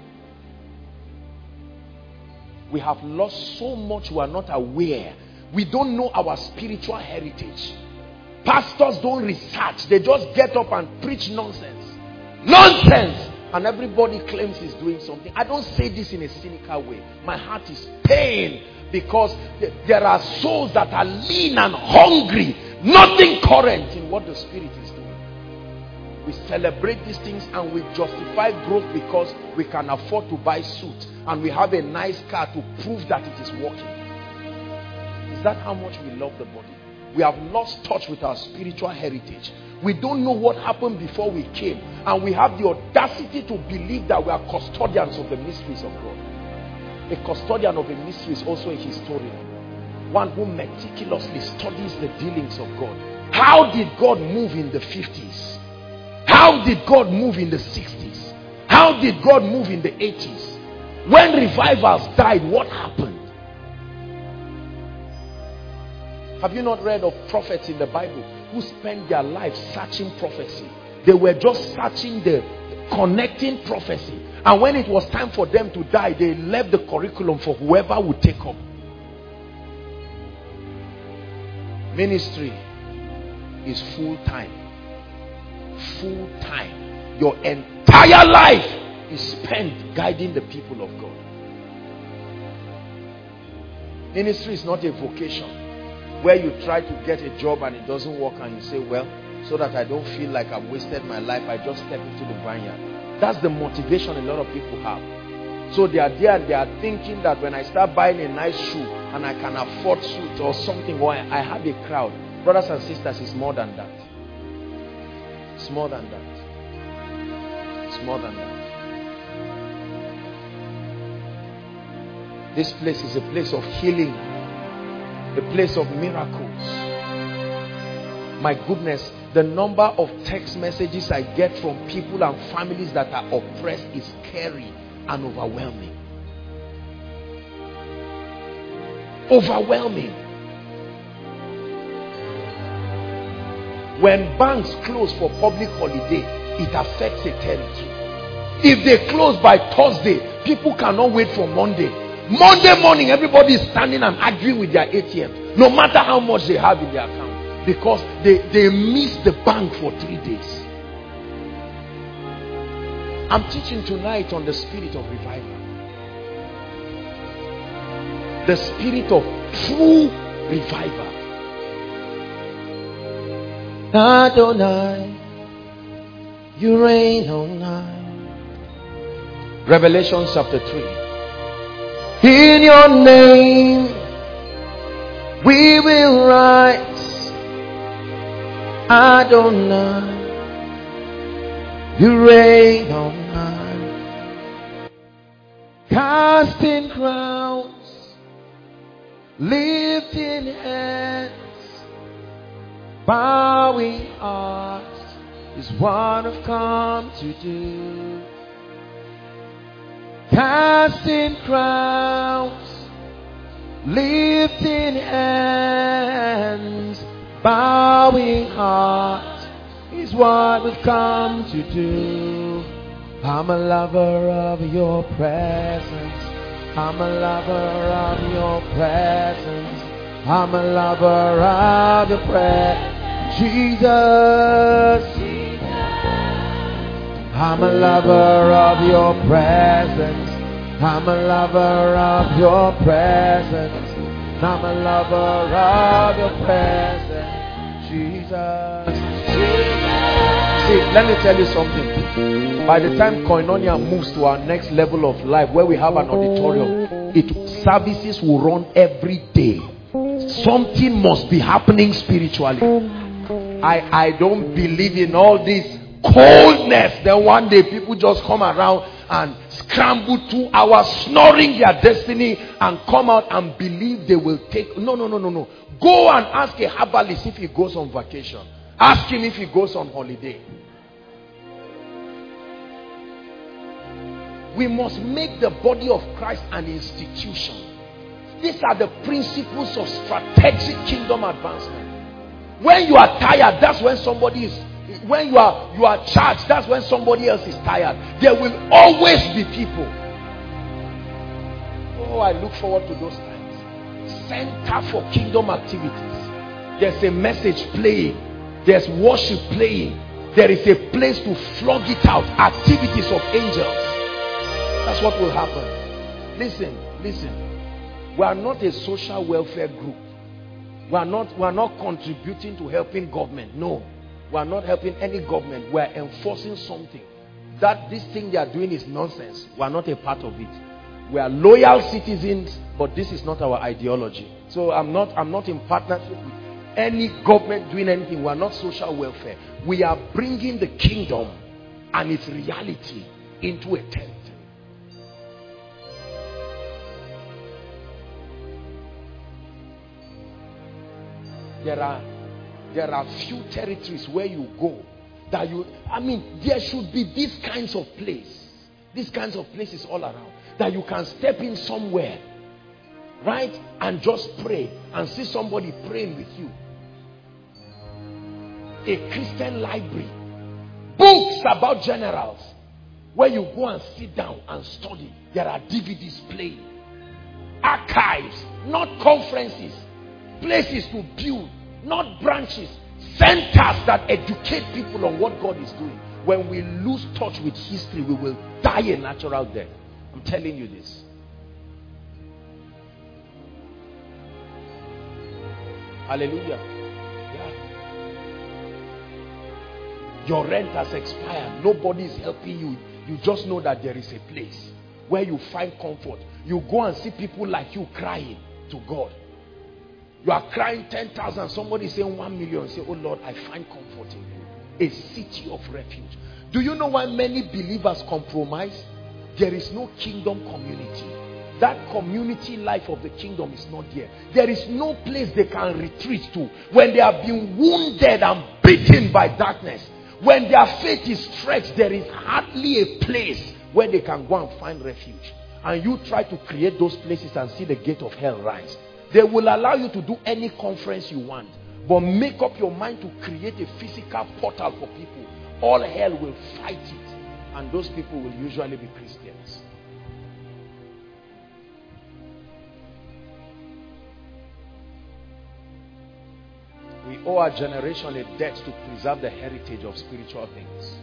We have lost so much, we are not aware. We don't know our spiritual heritage. Pastors don't research. They just get up and preach nonsense. Nonsense! And everybody claims he's doing something. I don't say this in a cynical way. My heart is pain because there are souls that are lean and hungry. Nothing current in what the Spirit is doing. We celebrate these things and we justify growth because we can afford to buy suits and we have a nice car to prove that it is working. Is that how much we love the body? We have lost touch with our spiritual heritage. We don't know what happened before we came, and we have the audacity to believe that we are custodians of the mysteries of God. A custodian of a mystery is also a historian, one who meticulously studies the dealings of God. How did God move in the 50s? How did God move in the 60s? How did God move in the 80s? When revivals died, what happened? Have you not read of prophets in the Bible who spent their life searching prophecy? They were just searching the connecting prophecy. And when it was time for them to die, they left the curriculum for whoever would take up. Ministry is full time. Full time. Your entire life is spent guiding the people of God. Ministry is not a vocation where you try to get a job and it doesn't work and you say, well, so that I don't feel like I've wasted my life, I just step into the vineyard. That's the motivation a lot of people have. So they are there and they are thinking that when I start buying a nice shoe and I can afford suits or something, or I have a crowd. Brothers and sisters, it's more than that. It's more than that. It's more than that. This place is a place of healing. A place of miracles. My goodness, the number of text messages I get from people and families that are oppressed is scary and overwhelming. Overwhelming. When banks close for public holiday, it affects a territory. If they close by Thursday, people cannot wait for Monday. Monday morning, everybody is standing and arguing with their ATM, no matter how much they have in their account, because they missed the bank for 3 days. I'm teaching tonight on the spirit of revival. The spirit of true revival. Adonai, you reign on high. Revelation chapter 3. In your name we will rise, Adonai, you reign on high. Casting crowns lifting hands, bowing hearts is what I've come to do. Casting crowns, lifting hands, bowing hearts is what we've come to do. I'm a lover of your presence. I'm a lover of your presence. I'm a lover of your presence. Jesus. I'm a lover of your presence. I'm a lover of your presence. I'm a lover of your presence. Jesus. See, let me tell you something. By the time Koinonia moves to our next level of life, where we have an auditorium, services will run every day. Something must be happening spiritually. I don't believe in all this coldness. Then one day people just come around and scramble 2 hours snoring their destiny and come out and believe they will take. No. Go and ask a herbalist if he goes on vacation. Ask him if he goes on holiday. We must make the body of Christ an institution. These are the principles of strategic kingdom advancement. When you are tired, that's when somebody is. When you are charged, that's when somebody else is tired. There will always be people. Oh, I look forward to those times. Center for kingdom activities. There's a message playing. There's worship playing. There is a place to flog it out. Activities of angels. That's what will happen. Listen. We are not a social welfare group. We are not contributing to helping government. No. We are not helping any government. We are enforcing something. That this thing they are doing is nonsense. We are not a part of it. We are loyal citizens, but this is not our ideology. So I'm not in partnership with any government doing anything. We are not social welfare. We are bringing the kingdom and its reality into a tent. There are few territories where you go that there should be these kinds of places all around that you can step in somewhere, right, and just pray and see somebody praying with you. A Christian library, books about generals where you go and sit down and study. There are DVDs playing, archives, not conferences, places to build, not branches, centers that educate people on what God is doing. When we lose touch with history, we will die a natural death. I'm telling you this. Hallelujah. Yeah. Your rent has expired. Nobody is helping you. You just know that there is a place where you find comfort. You go and see people like you crying to God. You are crying 10,000. Somebody saying 1 million. Say, oh Lord, I find comfort in you. A city of refuge. Do you know why many believers compromise? There is no kingdom community. That community life of the kingdom is not there. There is no place they can retreat to when they have been wounded and beaten by darkness. When their faith is stretched, there is hardly a place where they can go and find refuge. And you try to create those places and see the gate of hell rise. They will allow you to do any conference you want, but make up your mind to create a physical portal for people. All hell will fight it, and those people will usually be Christians. We owe our generation a debt to preserve the heritage of spiritual things.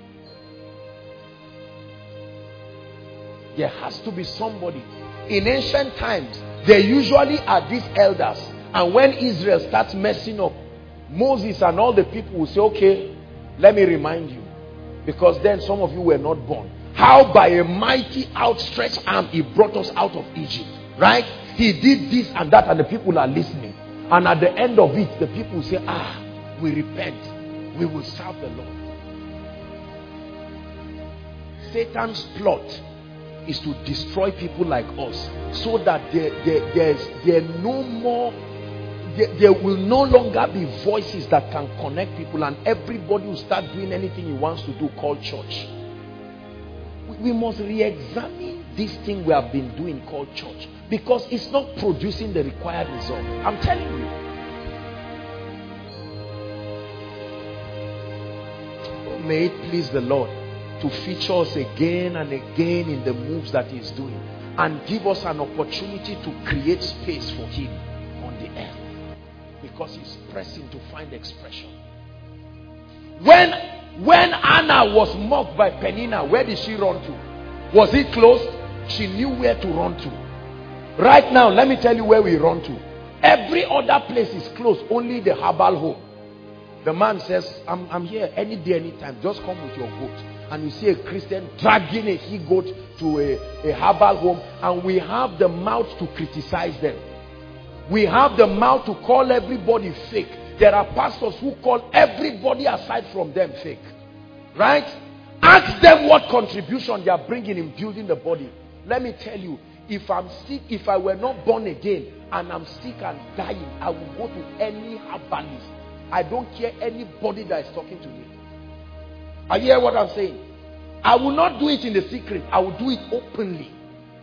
There has to be somebody. In ancient times, there usually are these elders, and when Israel starts messing up, Moses and all the people will say, okay, let me remind you, because then some of you were not born, how by a mighty outstretched arm he brought us out of Egypt, right? He did this and that, and the people are listening, and at the end of it, the people will say, we repent, we will serve the Lord. Satan's plot is to destroy people like us, so that there will no longer be voices that can connect people, and everybody will start doing anything he wants to do called church. We must re-examine this thing we have been doing called church, because it's not producing the required result. I'm telling you. Oh, may it please the Lord to feature us again and again in the moves that he is doing, and give us an opportunity to create space for him on the earth, because he's pressing to find expression. When Anna was mocked by Peninnah, where did she run to? Was it closed? She knew where to run to. Right now, let me tell you where we run to. Every other place is closed, only the herbal home. The man says, I'm here any day, anytime. Just come with your goat. And you see a Christian dragging a he-goat to a herbal home, and we have the mouth to criticize them. We have the mouth to call everybody fake. There are pastors who call everybody aside from them fake. Right? Ask them what contribution they are bringing in building the body. Let me tell you, if I'm sick, if I were not born again and I'm sick and dying, I will go to any herbalist. I don't care anybody that is talking to me. Are you hear what I'm saying? I will not do it in the secret. I will do it openly.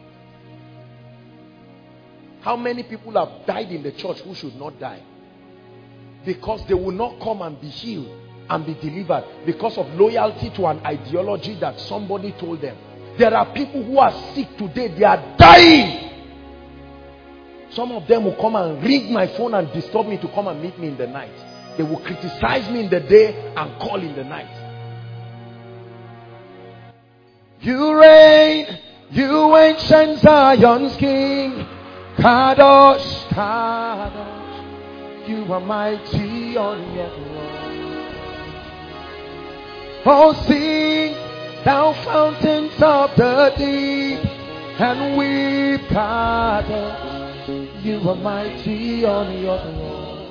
How many people have died in the church who should not die? Because they will not come and be healed and be delivered because of loyalty to an ideology that somebody told them. There are people who are sick today. They are dying. Some of them will come and ring my phone and disturb me to come and meet me in the night. They will criticize me in the day and call in the night. You reign, you ancient Zion's King. Kadosh, Kadosh, you are mighty on your throne. Oh, sing, thou fountains of the deep, and weep, Kadosh, you are mighty on your throne.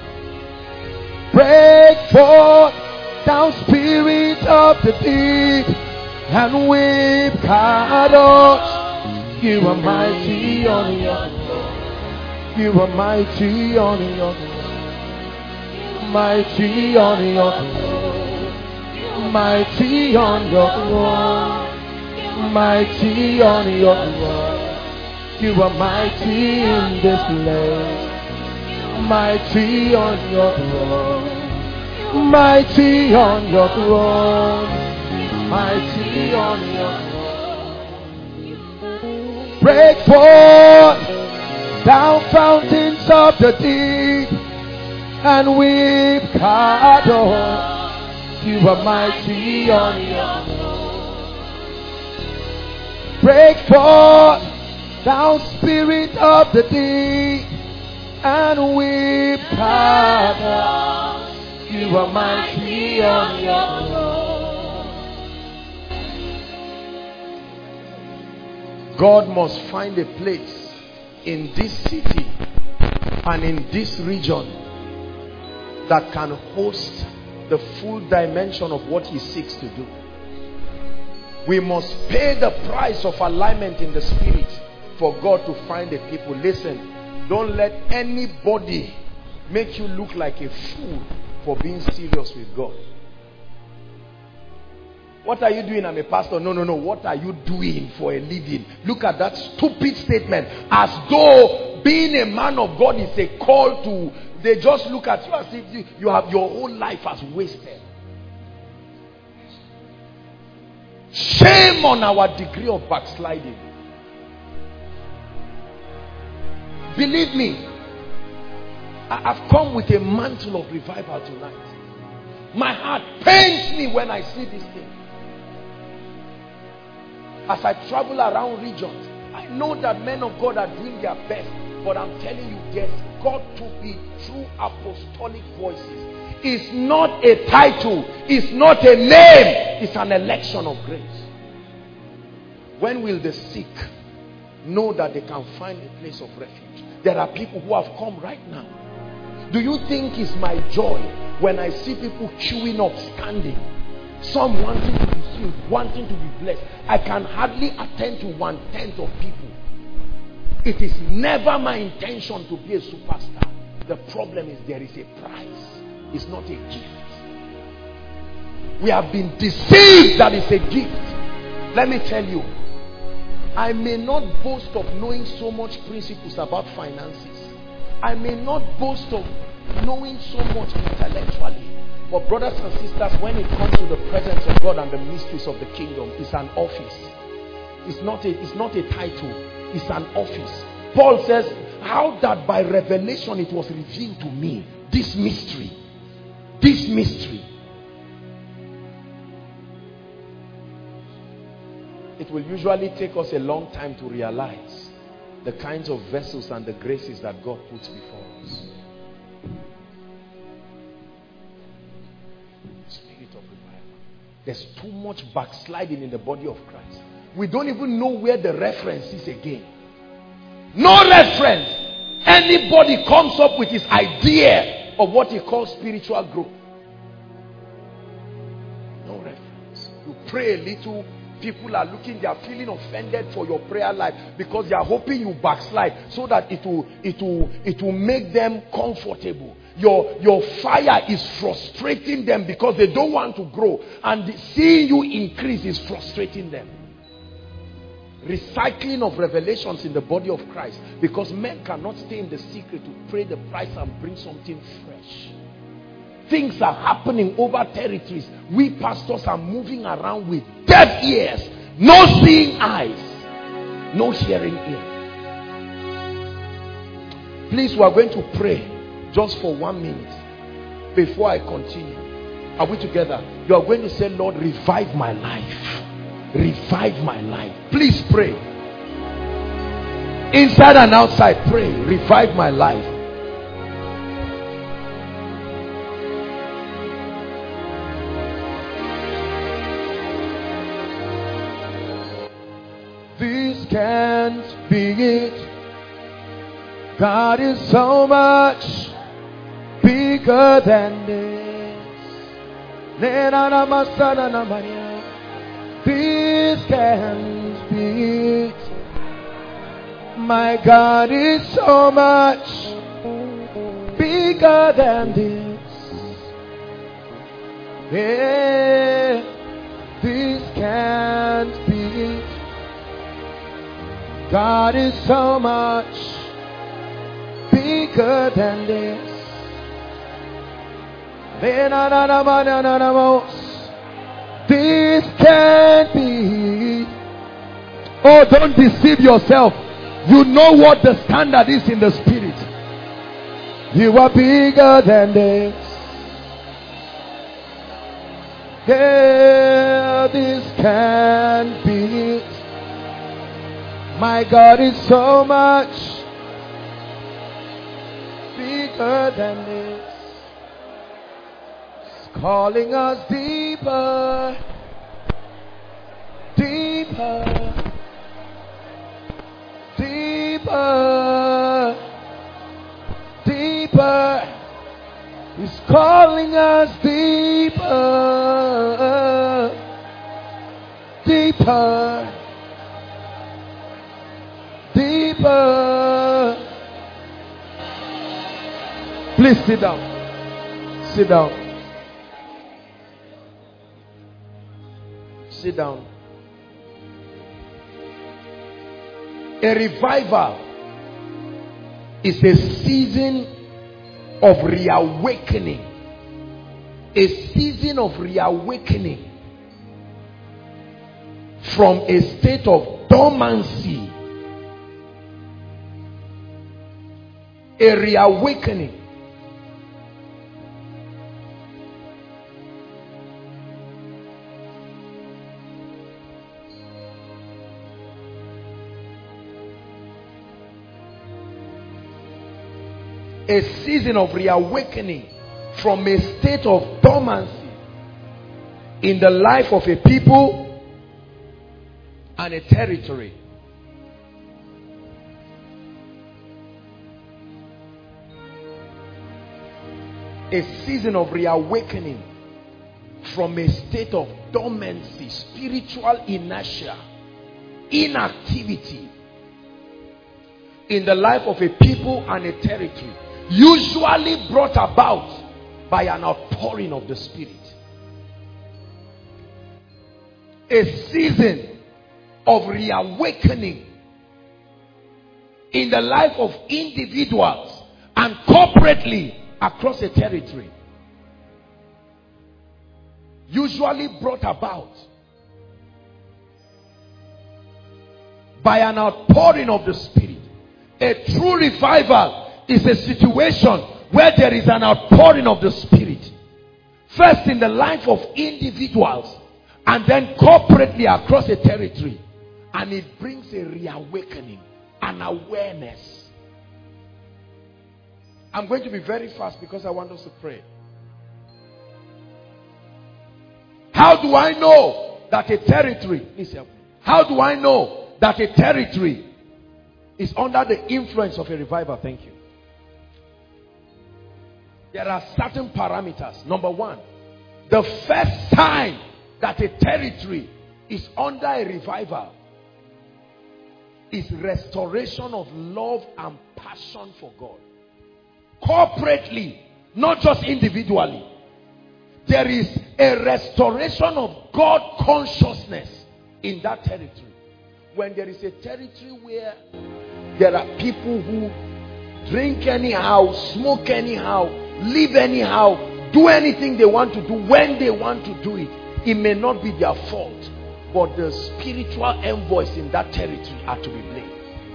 Break forth, thou spirit of the deep, and weep, Kadosh, you are mighty on your throne. You are mighty on your throne. Mighty on your throne. Mighty on your throne. Mighty on your throne. You are mighty in this place. Mighty on your throne. Mighty on your throne. Mighty on your throne. Break forth, thou fountains of the deep, and weep, Kadosh, you are mighty on your throne. Break forth, thou spirit of the deep, and weep, Kadosh, you are mighty on your throne. God must find a place in this city and in this region that can host the full dimension of what he seeks to do. We must pay the price of alignment in the spirit for God to find a people. Listen, don't let anybody make you look like a fool for being serious with God. What are you doing? I'm a pastor. No. What are you doing for a living? Look at that stupid statement. As though being a man of God is a call to... They just look at you as if you have your whole life as wasted. Shame on our degree of backsliding. Believe me, I've come with a mantle of revival tonight. My heart pains me when I see this thing. As I travel around regions, I know that men of God are doing their best, but I'm telling you, there's got to be true apostolic voices. It's not a title, it's not a name, it's an election of grace. When will the sick know that they can find a place of refuge? There are people who have come right now. Do you think it's my joy when I see people queuing up, standing Some wanting to be healed, wanting to be blessed. I can hardly attend to 1/10 of people. It is never my intention to be a superstar. The problem is there is a price. It's not a gift. We have been deceived that it's a gift. Let me tell you, I may not boast of knowing so much principles about finances. I may not boast of knowing so much intellectually. But brothers and sisters, when it comes to the presence of God and the mysteries of the kingdom, it's an office. It's not a title. It's an office. Paul says, how that by revelation it was revealed to me. This mystery. This mystery. It will usually take us a long time to realize the kinds of vessels and the graces that God puts before us. Spirit of revival. There's too much backsliding in the body of Christ. We don't even know where the reference is again. No reference. Anybody comes up with his idea of what he calls spiritual growth. No reference. You pray a little, people are looking, they are feeling offended for your prayer life because they are hoping you backslide so that it will make them comfortable. Your fire is frustrating them because they don't want to grow, and seeing you increase is frustrating them. Recycling of revelations in the body of Christ, because men cannot stay in the secret to pay the price and bring something fresh. Things are happening over territories. We pastors are moving around with deaf ears, no seeing eyes, no hearing ears. Please, we are going to pray just for 1 minute before I continue. Are we together? You are going to say, Lord, revive my life. Revive my life. Please pray. Inside and outside, pray. Revive my life. This can't be it. God is so much bigger than this. This can't be it. My God is so much bigger than this. Yeah, this can't be it. God is so much bigger than this. This can't be. Oh, don't deceive yourself. You know what the standard is in the spirit. You are bigger than this. Yeah, this can't be it. My God is so much bigger than this. It's calling us deeper, deeper, deeper, deeper. He's calling us deeper, deeper, deeper. Please sit down. Sit down. Sit down. A revival is a season of reawakening. A season of reawakening from a state of dormancy. A reawakening. A season of reawakening from a state of dormancy in the life of a people and a territory. A season of reawakening from a state of dormancy, spiritual inertia, inactivity in the life of a people and a territory, usually brought about by an outpouring of the Spirit. A season of reawakening in the life of individuals and corporately across a territory, usually brought about by an outpouring of the Spirit. A true revival is a situation where there is an outpouring of the Spirit, first in the life of individuals and then corporately across a territory, and it brings a reawakening, an awareness. I'm going to be very fast because I want us to pray. How do I know that a territory, please help me. How do I know that a territory is under the influence of a revival? Thank you. There are certain parameters. Number one, the first sign that a territory is under a revival is restoration of love and passion for God. Corporately, not just individually. There is a restoration of God consciousness in that territory. When there is a territory where there are people who drink anyhow, smoke anyhow, live anyhow, do anything they want to do when they want to do it, it may not be their fault, but the spiritual envoys in that territory are to be blamed.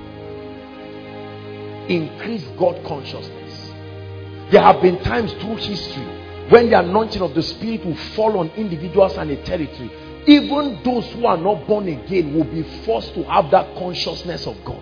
Increase God consciousness. There have been times through history when the anointing of the Spirit will fall on individuals and a territory. Even those who are not born again will be forced to have that consciousness of God.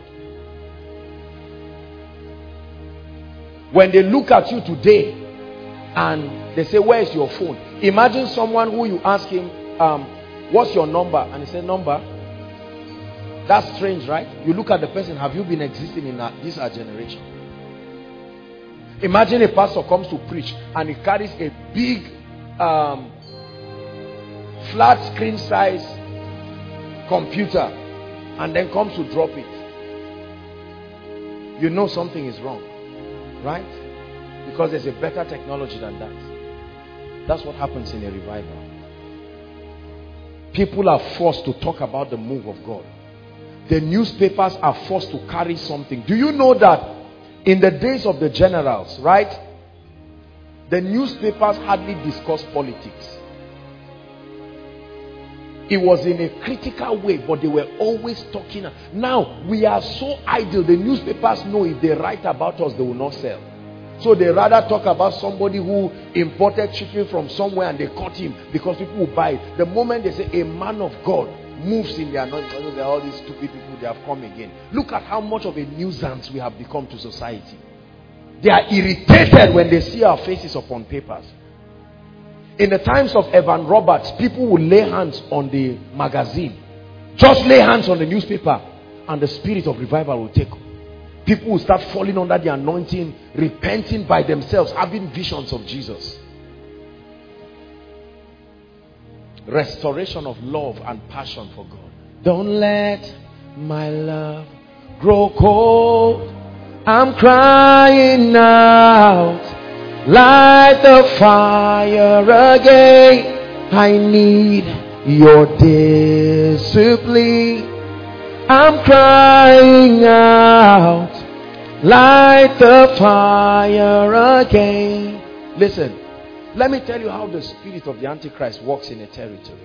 When they look at you today and they say, where is your phone? Imagine someone who you ask him, what's your number? And he said, number? That's strange, right? You look at the person, have you been existing in this our generation? Imagine a pastor comes to preach and he carries a big flat screen size computer and then comes to drop it. You know something is wrong, right? Because there's a better technology than that. That's what happens in a revival. People are forced to talk about the move of God. The newspapers are forced to carry something. Do you know that in the days of the generals, right, the newspapers hardly discussed politics? It was in a critical way, but they were always talking. Now, we are so idle. The newspapers know if they write about us, they will not sell. So they rather talk about somebody who imported chicken from somewhere and they caught him because people will buy it. The moment they say a man of God moves in their anointing, there are all these stupid people, they have come again. Look at how much of a nuisance we have become to society. They are irritated when they see our faces upon papers. In the times of Evan Roberts, people will lay hands on the magazine. Just lay hands on the newspaper and the spirit of revival will take. People will start falling under the anointing, repenting by themselves, having visions of Jesus. Restoration of love and passion for God. Don't let my love grow cold. I'm crying out. Light the fire again. I need your discipline. I'm crying out. Light the fire again. Listen, let me tell you how the spirit of the Antichrist works in a territory.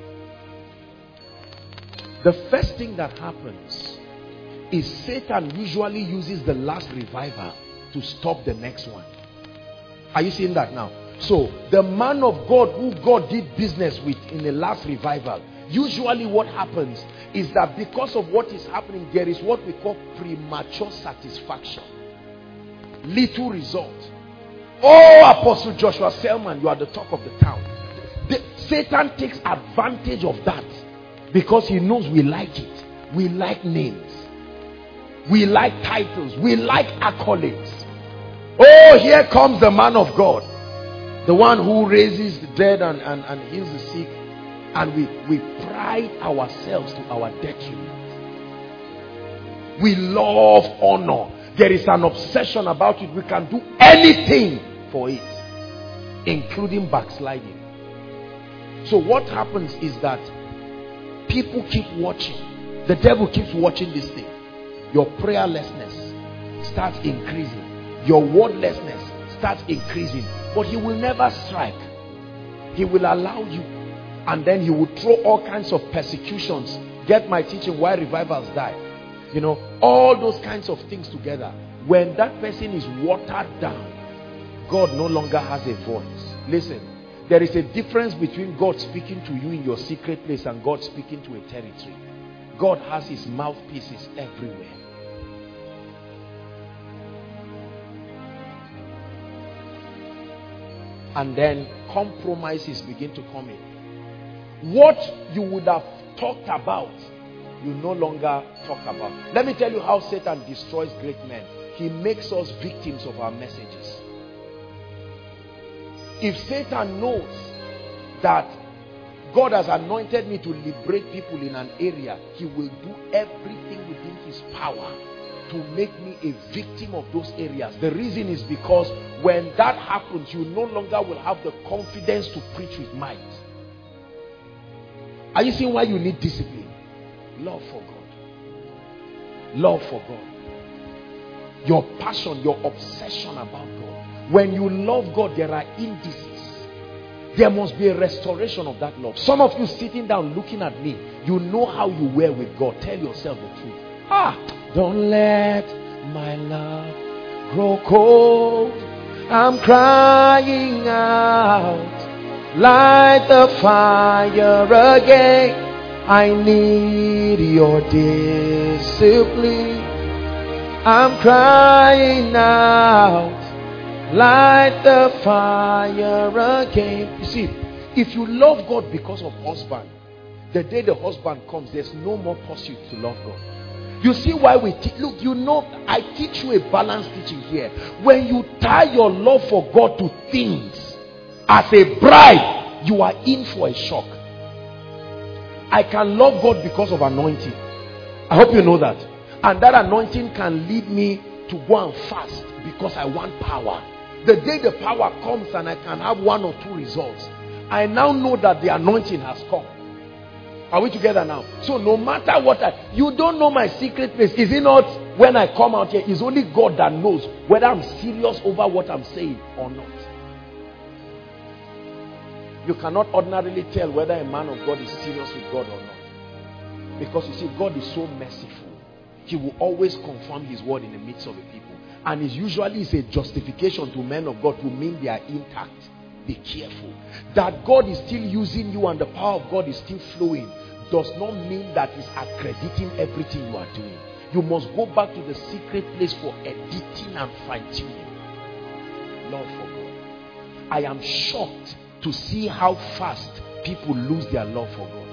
The first thing that happens is Satan usually uses the last revival to stop the next one. Are you seeing that now? So, the man of God who God did business with in the last revival, usually what happens is that because of what is happening, there is what we call premature satisfaction. Little result. Oh, Apostle Joshua Selman, you are the talk of the town. Satan takes advantage of that because he knows we like it. We like names. We like titles. We like accolades. Oh, here comes the man of God. The one who raises the dead and heals the sick. And we pride ourselves to our detriment. We love honor. There is an obsession about it. We can do anything for it, including backsliding. So what happens is that people keep watching. The devil keeps watching this thing. Your prayerlessness starts increasing. Your wordlessness starts increasing. But he will never strike. He will allow you. And then he will throw all kinds of persecutions. Get my teaching, why revivals die. You know, all those kinds of things together. When that person is watered down, God no longer has a voice. Listen, there is a difference between God speaking to you in your secret place and God speaking to a territory. God has his mouthpieces everywhere. And then compromises begin to come in. What you would have talked about, you no longer talk about. Let me tell you how Satan destroys great men. He makes us victims of our messages. If Satan knows that God has anointed me to liberate people in an area, he will do everything within his power to make me a victim of those areas. The reason is because when that happens, you no longer will have the confidence to preach with might. Are you seeing why you need discipline? Love for God. Love for God. Your passion, your obsession about God. When you love God, there are indices. There must be a restoration of that love. Some of you sitting down looking at me, you know how you were with God. Tell yourself the truth. Don't let my love grow cold. I'm crying out. Light the fire again. I need your discipline. I'm crying out. Light the fire again. You see, if you love God because of husband, the day the husband comes, there's no more pursuit to love God. You see why we teach. Look, you know, I teach you a balanced teaching here. When you tie your love for God to things, as a bride, you are in for a shock. I can love God because of anointing. I hope you know that. And that anointing can lead me to go and fast because I want power. The day the power comes and I can have one or two results, I now know that the anointing has come. Are we together now? So no matter what, you don't know my secret place. Is it not when I come out here, it's only God that knows whether I'm serious over what I'm saying or not. You cannot ordinarily tell whether a man of God is serious with God or not. Because you see, God is so merciful. He will always confirm his word in the midst of the people. And it usually is a justification to men of God to mean they are intact. Be careful. That God is still using you and the power of God is still flowing does not mean that he's accrediting everything you are doing. You must go back to the secret place for editing and fine-tuning. Love for God. I am shocked to see how fast people lose their love for God.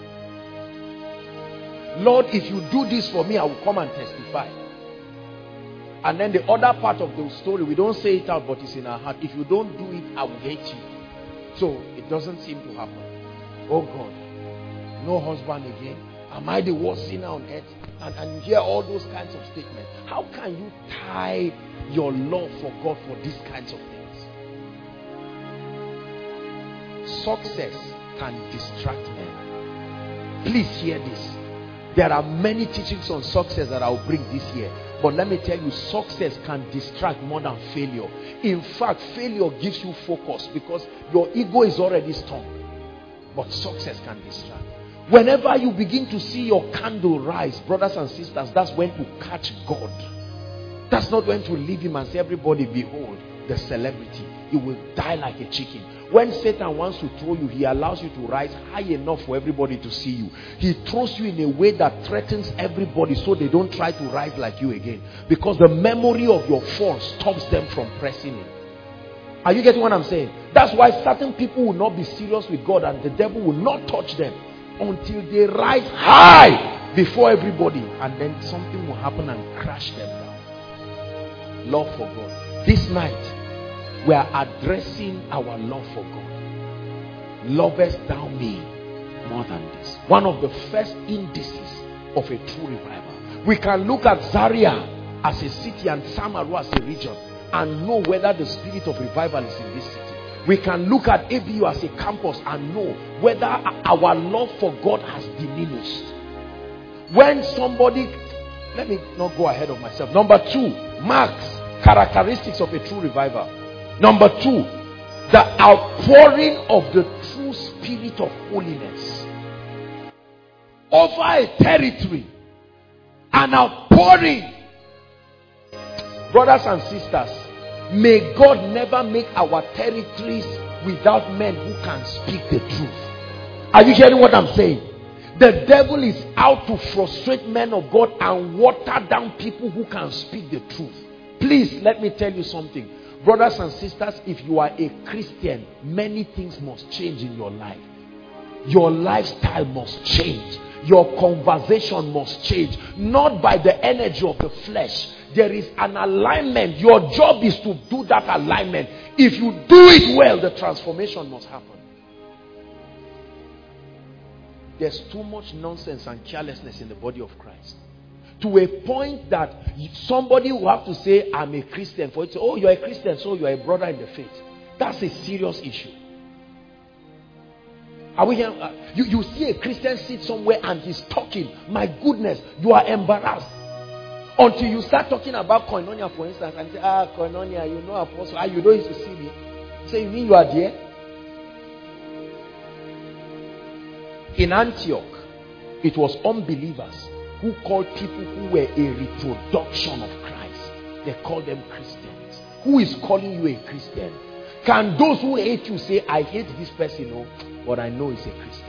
Lord, if you do this for me, I will come and testify. And then the other part of the story, we don't say it out, but it's in our heart. If you don't do it, I will hate you. So it doesn't seem to happen. Oh God, no husband again. Am I the worst sinner on earth? And you hear all those kinds of statements. How can you tie your love for God for these kinds of things? Success can distract men. Please hear this. There are many teachings on success that I will bring this year. But let me tell you, success can distract more than failure. In fact, failure gives you focus because your ego is already strong. But success can distract. Whenever you begin to see your candle rise, brothers and sisters, that's when to catch God. That's not when to leave him and say, everybody behold the celebrity. You will die like a chicken. When Satan wants to throw you, he allows you to rise high enough for everybody to see you. He throws you in a way that threatens everybody so they don't try to rise like you again. Because the memory of your fall stops them from pressing in. Are you getting what I'm saying? That's why certain people will not be serious with God and the devil will not touch them until they rise high before everybody. And then something will happen and crash them down. Love for God. This night, we are addressing our love for God. Lovest thou me more than this? One of the first indices of a true revival. We can look at Zaria as a city and Samaru as a region and know whether the spirit of revival is in this city. We can look at ABU as a campus and know whether our love for God has diminished. When somebody, let me not go ahead of myself. Number 2, marks, characteristics of a true revival. Number 2, the outpouring of the true spirit of holiness over a territory. An outpouring. Brothers and sisters, may God never make our territories without men who can speak the truth. Are you hearing what I'm saying? The devil is out to frustrate men of God and water down people who can speak the truth. Please, let me tell you something. Brothers and sisters, if you are a Christian, many things must change in your life. Your lifestyle must change. Your conversation must change. Not by the energy of the flesh. There is an alignment. Your job is to do that alignment. If you do it well, the transformation must happen. There's too much nonsense and carelessness in the body of Christ. To a point that somebody will have to say, I'm a Christian, for it to say, oh, you're a Christian, so you're a brother in the faith. That's a serious issue. Are we here? You see a Christian sit somewhere and he's talking. My goodness, you are embarrassed. Until you start talking about koinonia, for instance, and say, koinonia, you know apostle, you don't used to see me. Say, you mean you are there? In Antioch, it was unbelievers who called people who were a reproduction of Christ. They called them Christians. Who is calling you a Christian? Can those who hate you say, I hate this person, no, but I know he's a Christian?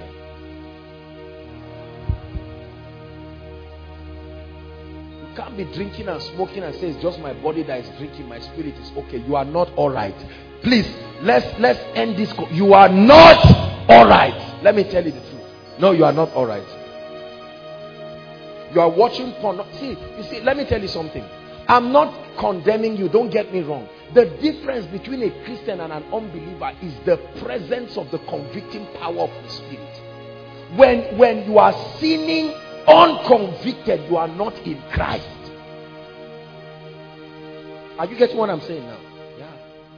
You can't be drinking and smoking and say it's just my body that is drinking, my spirit is okay. You are not all right. Please, let's end this. You are not all right. Let me tell you the truth. No, you are not all right. You are watching porn. See, let me tell you something. I'm not condemning you. Don't get me wrong. The difference between a Christian and an unbeliever is the presence of the convicting power of the Spirit. When you are sinning unconvicted, you are not in Christ. Are you getting what I'm saying now? Yeah.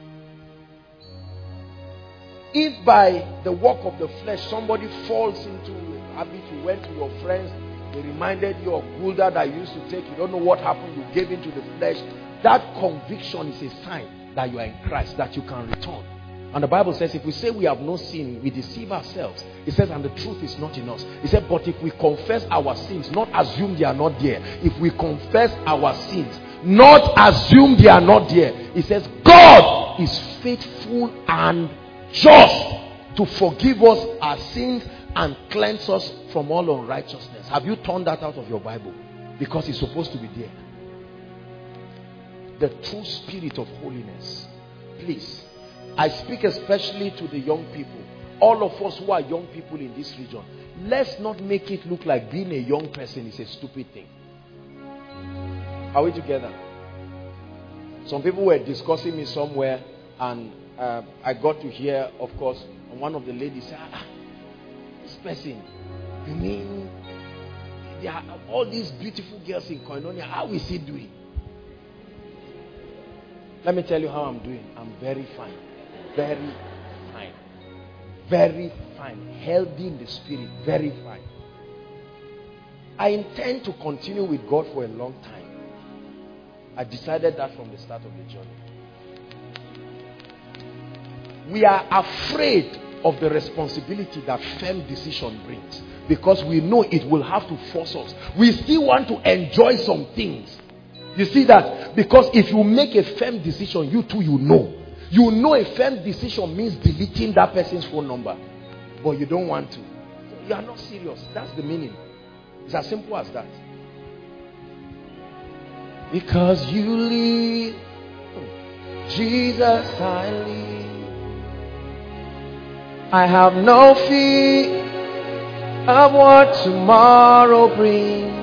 If by the work of the flesh somebody falls into habit, you went to your friends, they reminded you of Gulda that you used to take, you don't know what happened, you gave into the flesh. That conviction is a sign that you are in Christ, that you can return. And the Bible says, if we say we have no sin, we deceive ourselves. It says, and the truth is not in us. It said, but if we confess our sins, not assume they are not there. If we confess our sins, not assume they are not there. It says, God is faithful and just to forgive us our sins and cleanse us from all unrighteousness. Have you turned that out of your Bible? Because it's supposed to be there. The true spirit of holiness. Please, I speak especially to the young people. All of us who are young people in this region, let's not make it look like being a young person is a stupid thing. Are we together? Some people were discussing me somewhere, and I got to hear, of course, and one of the ladies said, this person, you mean there are all these beautiful girls in Koinonia, how is he doing? Let me tell you how I'm doing. I'm very fine. Very fine. Very fine. Healthy in the spirit. Very fine. I intend to continue with God for a long time. I decided that from the start of the journey. We are afraid of the responsibility that firm decision brings, because we know it will have to force us. We still want to enjoy some things. You see that? Because if you make a firm decision, you too, you know a firm decision means deleting that person's phone number, but you don't want to. You are not serious. That's the meaning. It's as simple as that. Because you lead, Jesus I lead. I have no fear of what tomorrow brings.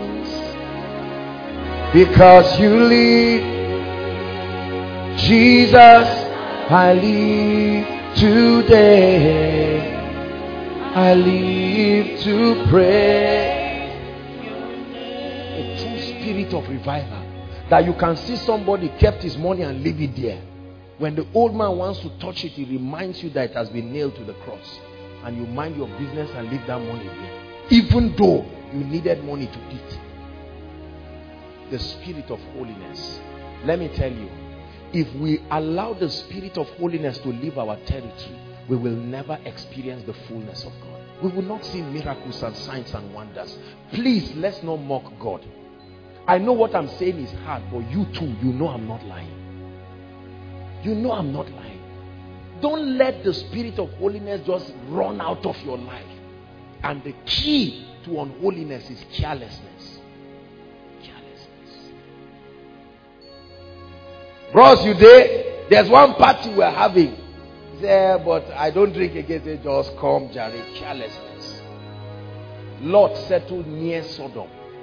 Because you lead, Jesus I live today. I live to pray. A true spirit of revival. That you can see somebody kept his money and leave it there. When the old man wants to touch it, he reminds you that it has been nailed to the cross. And you mind your business and leave that money there. Even though you needed money to eat. The spirit of holiness. Let me tell you, if we allow the spirit of holiness to leave our territory, we will never experience the fullness of God. We will not see miracles and signs and wonders. Please, let's not mock God. I know what I'm saying is hard, but you too, you know I'm not lying. You know I'm not lying. Don't let the spirit of holiness just run out of your life. And the key to unholiness is carelessness. Carelessness. Bros, you there? There's one party we're having. Say, but I don't drink again. They just come, Jerry. Carelessness. Lot settled near Sodom.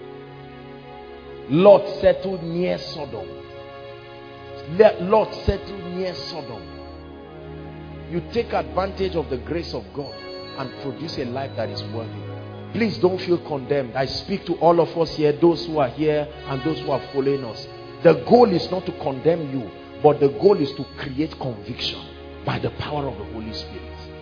Lot settled near Sodom. Lot settled near Sodom. You take advantage of the grace of God and produce a life that is worthy. Please don't feel condemned. I speak to all of us here, those who are here and those who are following us. The goal is not to condemn you, but the goal is to create conviction by the power of the Holy Spirit.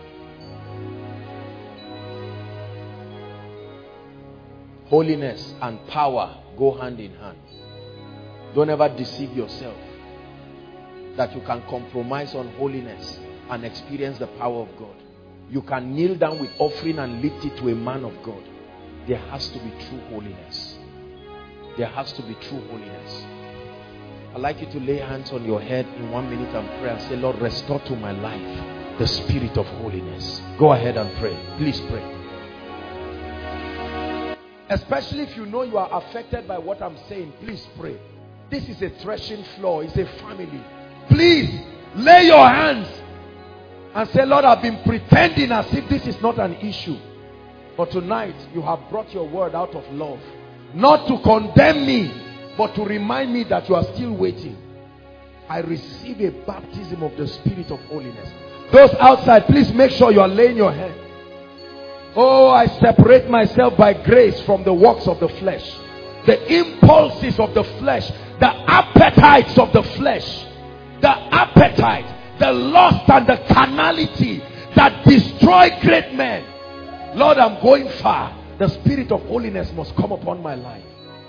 Holiness and power go hand in hand. Don't ever deceive yourself that you can compromise on holiness and experience the power of God. You can kneel down with offering and lift it to a man of God. There has to be true holiness. There has to be true holiness. I'd like you to lay hands on your head in 1 minute and pray and say, Lord, restore to my life the spirit of holiness. Go ahead and pray. Please pray. Especially if you know you are affected by what I'm saying, please pray. This is a threshing floor. It's a family. Please lay your hands and say, Lord, I've been pretending as if this is not an issue. But tonight, you have brought your word out of love. Not to condemn me, but to remind me that you are still waiting. I receive a baptism of the spirit of holiness. Those outside, please make sure you are laying your hand. Oh, I separate myself by grace from the works of the flesh. The impulses of the flesh. The appetites of the flesh. The appetite. The lust and the carnality that destroy great men. Lord, I'm going far. The spirit of holiness must come upon my life.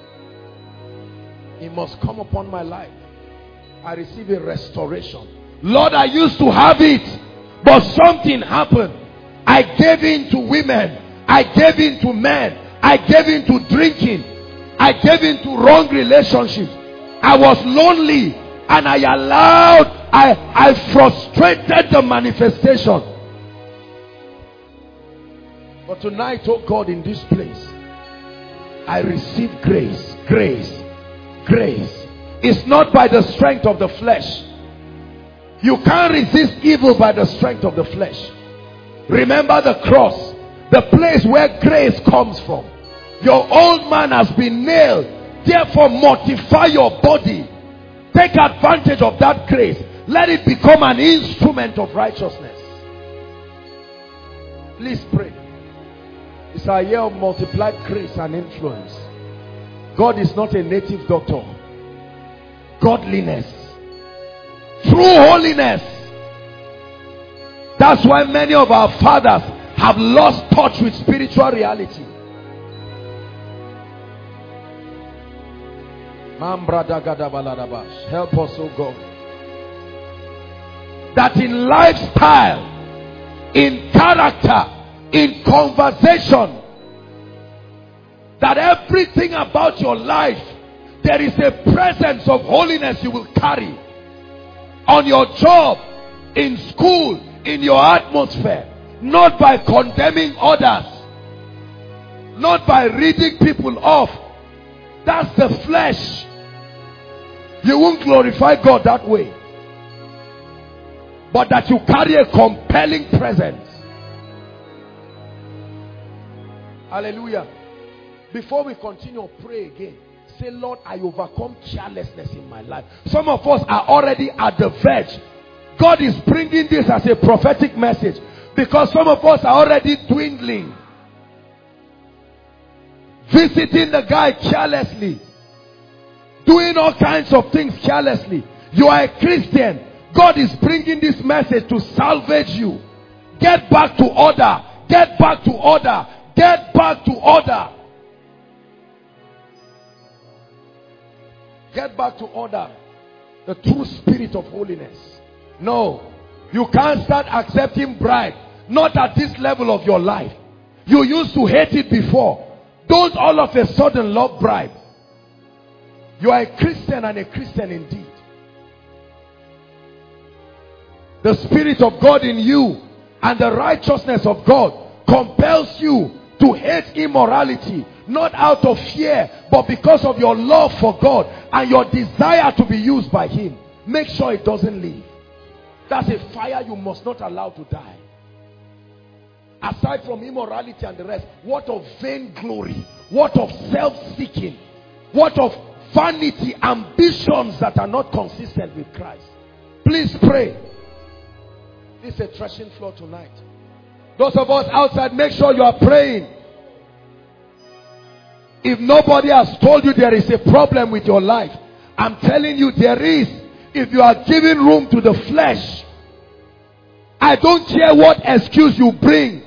It must come upon my life. I receive a restoration. Lord, I used to have it, but something happened. I gave in to women. I gave in to men. I gave in to drinking. I gave in to wrong relationships. I was lonely and I allowed, I frustrated the manifestation. But tonight, oh God, in this place, I receive grace, grace, grace. It's not by the strength of the flesh. You can't resist evil by the strength of the flesh. Remember the cross, the place where grace comes from. Your old man has been nailed. Therefore, mortify your body. Take advantage of that grace. Let it become an instrument of righteousness. Please pray. It's a year of multiplied grace and influence. God is not a native doctor. Godliness. True holiness. That's why many of our fathers have lost touch with spiritual reality. Help us, oh God. That in lifestyle, in character, in conversation, that everything about your life, there is a presence of holiness you will carry. On your job, in school, in your atmosphere. Not by condemning others. Not by reading people off. That's the flesh. You won't glorify God that way. But that you carry a compelling presence. Hallelujah. Before we continue, pray again. Say, Lord, I overcome carelessness in my life. Some of us are already at the verge. God is bringing this as a prophetic message, because some of us are already dwindling, visiting the guy carelessly, doing all kinds of things carelessly. You are a Christian. God is bringing this message to salvage you. Get back to order. Get back to order. Get back to order. Get back to order. The true spirit of holiness. No. You can't start accepting bribe. Not at this level of your life. You used to hate it before. Don't all of a sudden love bribe. You are a Christian, and a Christian indeed. The Spirit of God in you and the righteousness of God compels you to hate immorality, not out of fear, but because of your love for God and your desire to be used by Him. Make sure it doesn't leave. That's a fire you must not allow to die. Aside from immorality and the rest, what of vainglory? What of self-seeking? What of vanity, ambitions that are not consistent with Christ? Please pray. This is a threshing floor tonight. Those of us outside, make sure you are praying. If nobody has told you there is a problem with your life, I'm telling you there is. If you are giving room to the flesh, I don't care what excuse you bring.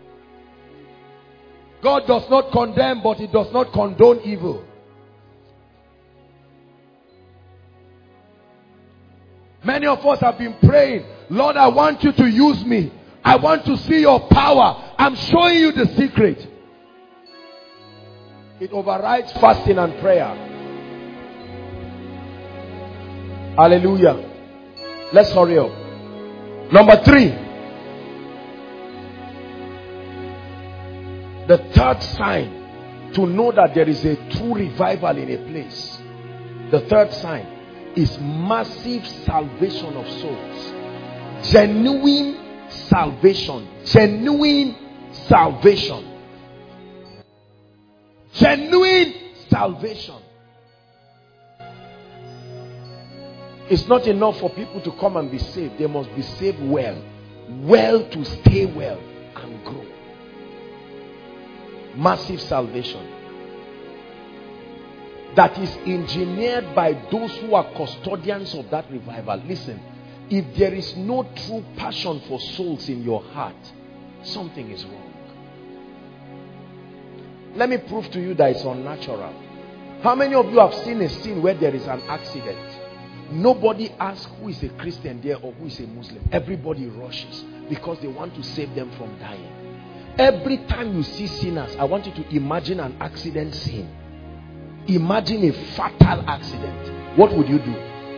God does not condemn, but He does not condone evil. Many of us have been praying, Lord, I want you to use me. I want to see your power. I'm showing you the secret. It overrides fasting and prayer. Hallelujah. Let's hurry up. Number 3. The third sign to know that there is a true revival in a place. The third sign is massive salvation of souls. Genuine salvation. Genuine salvation. Genuine salvation. It's not enough for people to come and be saved. They must be saved well. Well to stay well and grow. Massive salvation. That is engineered by those who are custodians of that revival. Listen, if there is no true passion for souls in your heart, something is wrong. Let me prove to you that it's unnatural. How many of you have seen a scene where there is an accident? Nobody asks who is a Christian there or who is a Muslim. Everybody rushes because they want to save them from dying. Every time you see sinners, I want you to imagine an accident scene. Imagine a fatal accident. What would you do?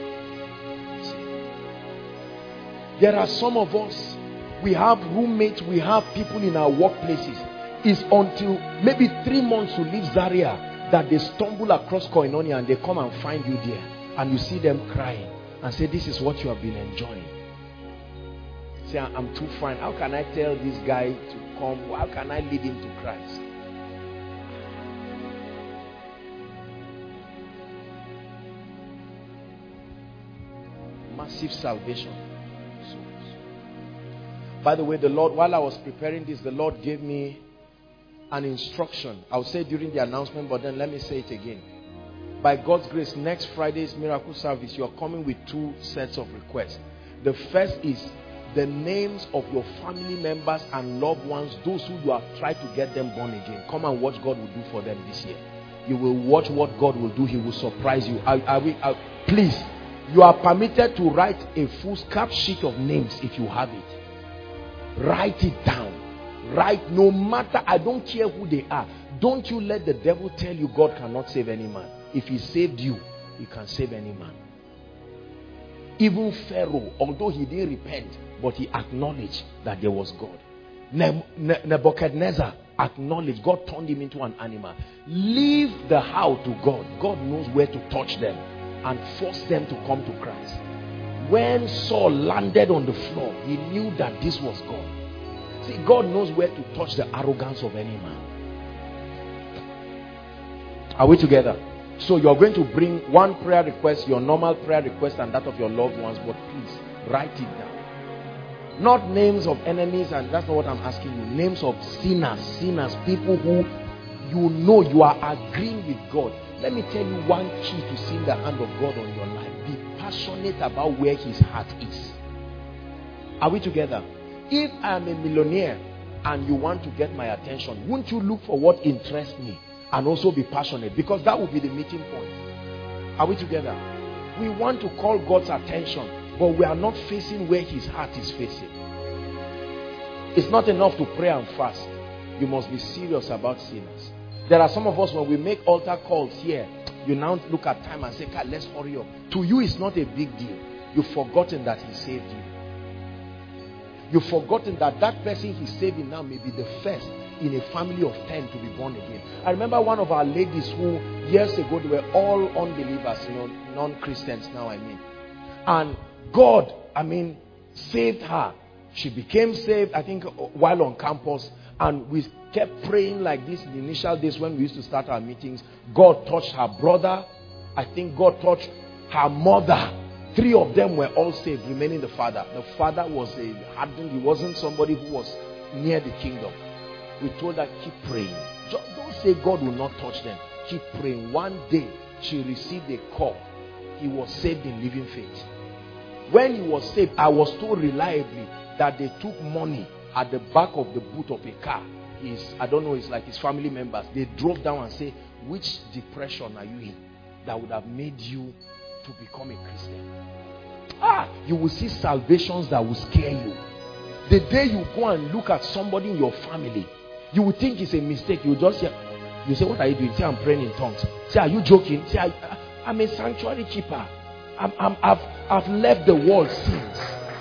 There are some of us, we have roommates, we have people in our workplaces. It's until maybe 3 months to leave Zaria that they stumble across Koinonia and they come and find you there. And you see them crying and say, this is what you have been enjoying. Say, I'm too fine. How can I tell this guy to come? How can I lead him to Christ? Massive salvation. By the way, the Lord, while I was preparing this, the Lord gave me an instruction. I'll say during the announcement, but then let me say it again. By God's grace, next Friday's miracle service, you are coming with 2 sets of requests. The first is the names of your family members and loved ones, those who you have tried to get them born again. Come and watch God will do for them this year. You will watch what God will do. He will surprise you. Please, you are permitted to write a full scrap sheet of names if you have it. Write it down. Write, no matter, I don't care who they are. Don't you let the devil tell you God cannot save any man. If he saved you, he can save any man. Even Pharaoh, although he didn't repent, but he acknowledged that there was God. Nebuchadnezzar acknowledged God turned him into an animal. Leave the how to God. God knows where to touch them and force them to come to Christ. When Saul landed on the floor, he knew that this was God. See, God knows where to touch the arrogance of any man. Are we together? So you're going to bring one prayer request, your normal prayer request, and that of your loved ones. But please, Write it down. Not names of enemies, and that's not what I'm asking you. Names of sinners, people who you know you are agreeing with God. Let me tell you one key to seeing the hand of God on your life. Be passionate about where his heart is. Are we together? If I am a millionaire and you want to get my attention, won't you look for what interests me and also be passionate? Because that will be the meeting point. Are we together? We want to call God's attention, but we are not facing where his heart is facing. It's not enough to pray and fast. You must be serious about sinners. There are some of us, when we make altar calls here, you now look at time and say, God, let's hurry up. To you, it's not a big deal. You've forgotten that he saved you. You've forgotten that that person he's saving now may be the first in a family of 10 to be born again. I remember one of our ladies who, years ago, they were all unbelievers, non-Christians now, And God, saved her. She became saved, I think, while on campus. And we kept praying like this in the initial days when we used to start our meetings. God touched her brother. I think God touched her mother. 3 of them were all saved, remaining the father. The father was he wasn't somebody who was near the kingdom. We told her, keep praying. Don't say God will not touch them. Keep praying. One day, she received a call. He was saved in living faith. When he was saved, I was told reliably that they took money at the back of the boot of a car. It's like his family members. They drove down and said, which depression are you in that would have made you to become a Christian? You will see salvations that will scare you. The day you go and look at somebody in your family, you will think it's a mistake. You just say, what are you doing? Say, I'm praying in tongues. Say, are you joking? Say, I'm a sanctuary keeper. I've left the world since.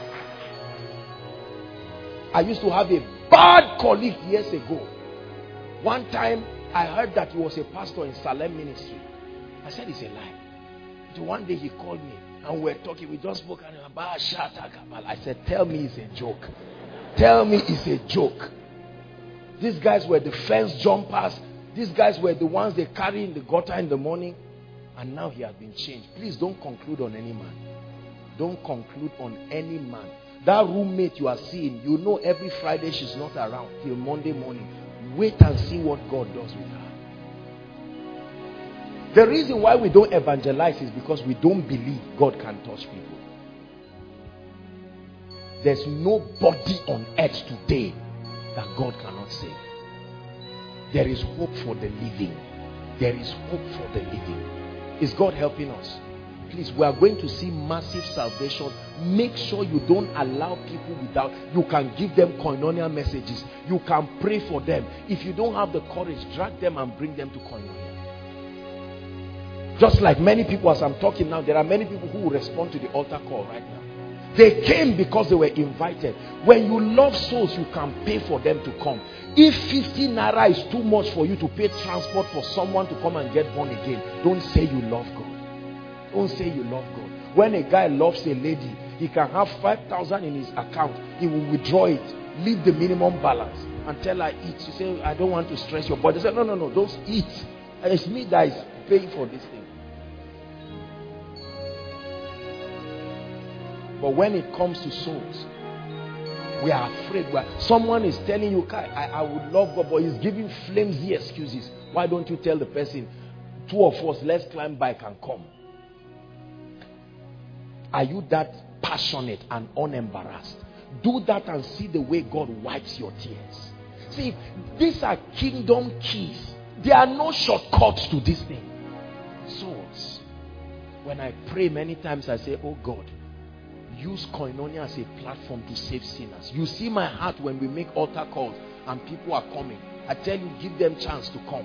I used to have a bad colleague years ago. One time, I heard that he was a pastor in Salem Ministry. I said, it's a lie. So one day he called me and we were talking. We just spoke and I said, tell me it's a joke. Tell me it's a joke. These guys were the fence jumpers. These guys were the ones they carry in the gutter in the morning. And now he has been changed. Please don't conclude on any man. Don't conclude on any man. That roommate you are seeing, you know every Friday she's not around till Monday morning. Wait and see what God does with her. The reason why we don't evangelize is because we don't believe God can touch people. There's nobody on earth today that God cannot save. There is hope for the living. There is hope for the living. Is God helping us? Please, we are going to see massive salvation. Make sure you don't allow people without. You can give them koinonia messages. You can pray for them. If you don't have the courage, drag them and bring them to koinonia. Just like many people, as I'm talking now, there are many people who will respond to the altar call right now. They came because they were invited. When you love souls, you can pay for them to come. If 50 naira is too much for you to pay transport for someone to come and get born again, don't say you love God. Don't say you love God. When a guy loves a lady, he can have 5,000 in his account. He will withdraw it, leave the minimum balance, and tell her eat. She say, I don't want to stress your body. Say, no, don't eat. It's me that is paying for this thing. But when it comes to souls, we are afraid. Someone is telling you, I would love God, but he's giving flimsy excuses. Why don't you tell the person, 2 of us, let's climb bike and come? Are you that passionate and unembarrassed? Do that and see the way God wipes your tears. See, these are kingdom keys. There are no shortcuts to this thing. Souls. When I pray many times, I say, oh God, use koinonia as a platform to save sinners. You see my heart when we make altar calls and people are coming. I tell you, give them chance to come.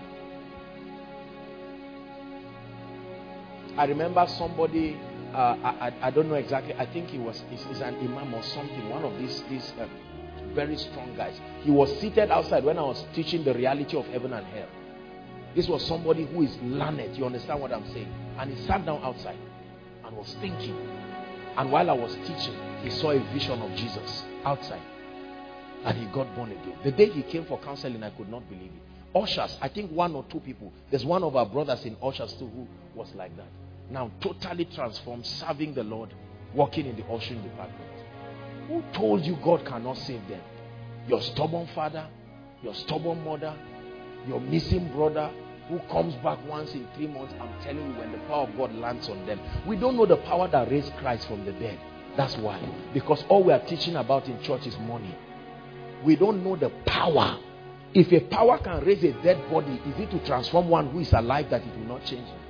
I remember somebody, I don't know exactly, I think he's an imam or something, one of these very strong guys. He was seated outside when I was teaching the reality of heaven and hell. This was somebody who is learned, you understand what I'm saying? And he sat down outside and was thinking. And while I was teaching, he saw a vision of Jesus outside. And he got born again. The day he came for counseling, I could not believe it. Ushers, I think 1 or 2 people. There's one of our brothers in ushers too who was like that. Now totally transformed, serving the Lord working in the ushering department. Who told you God cannot save them? Your stubborn father, your stubborn mother, your missing brother who comes back once in 3 months. I'm telling you, when the power of God lands on them, we don't know the power that raised Christ from the dead. That's why. Because all we are teaching about in church is money. We don't know the power. If a power can raise a dead body, is it to transform one who is alive that it will not change him?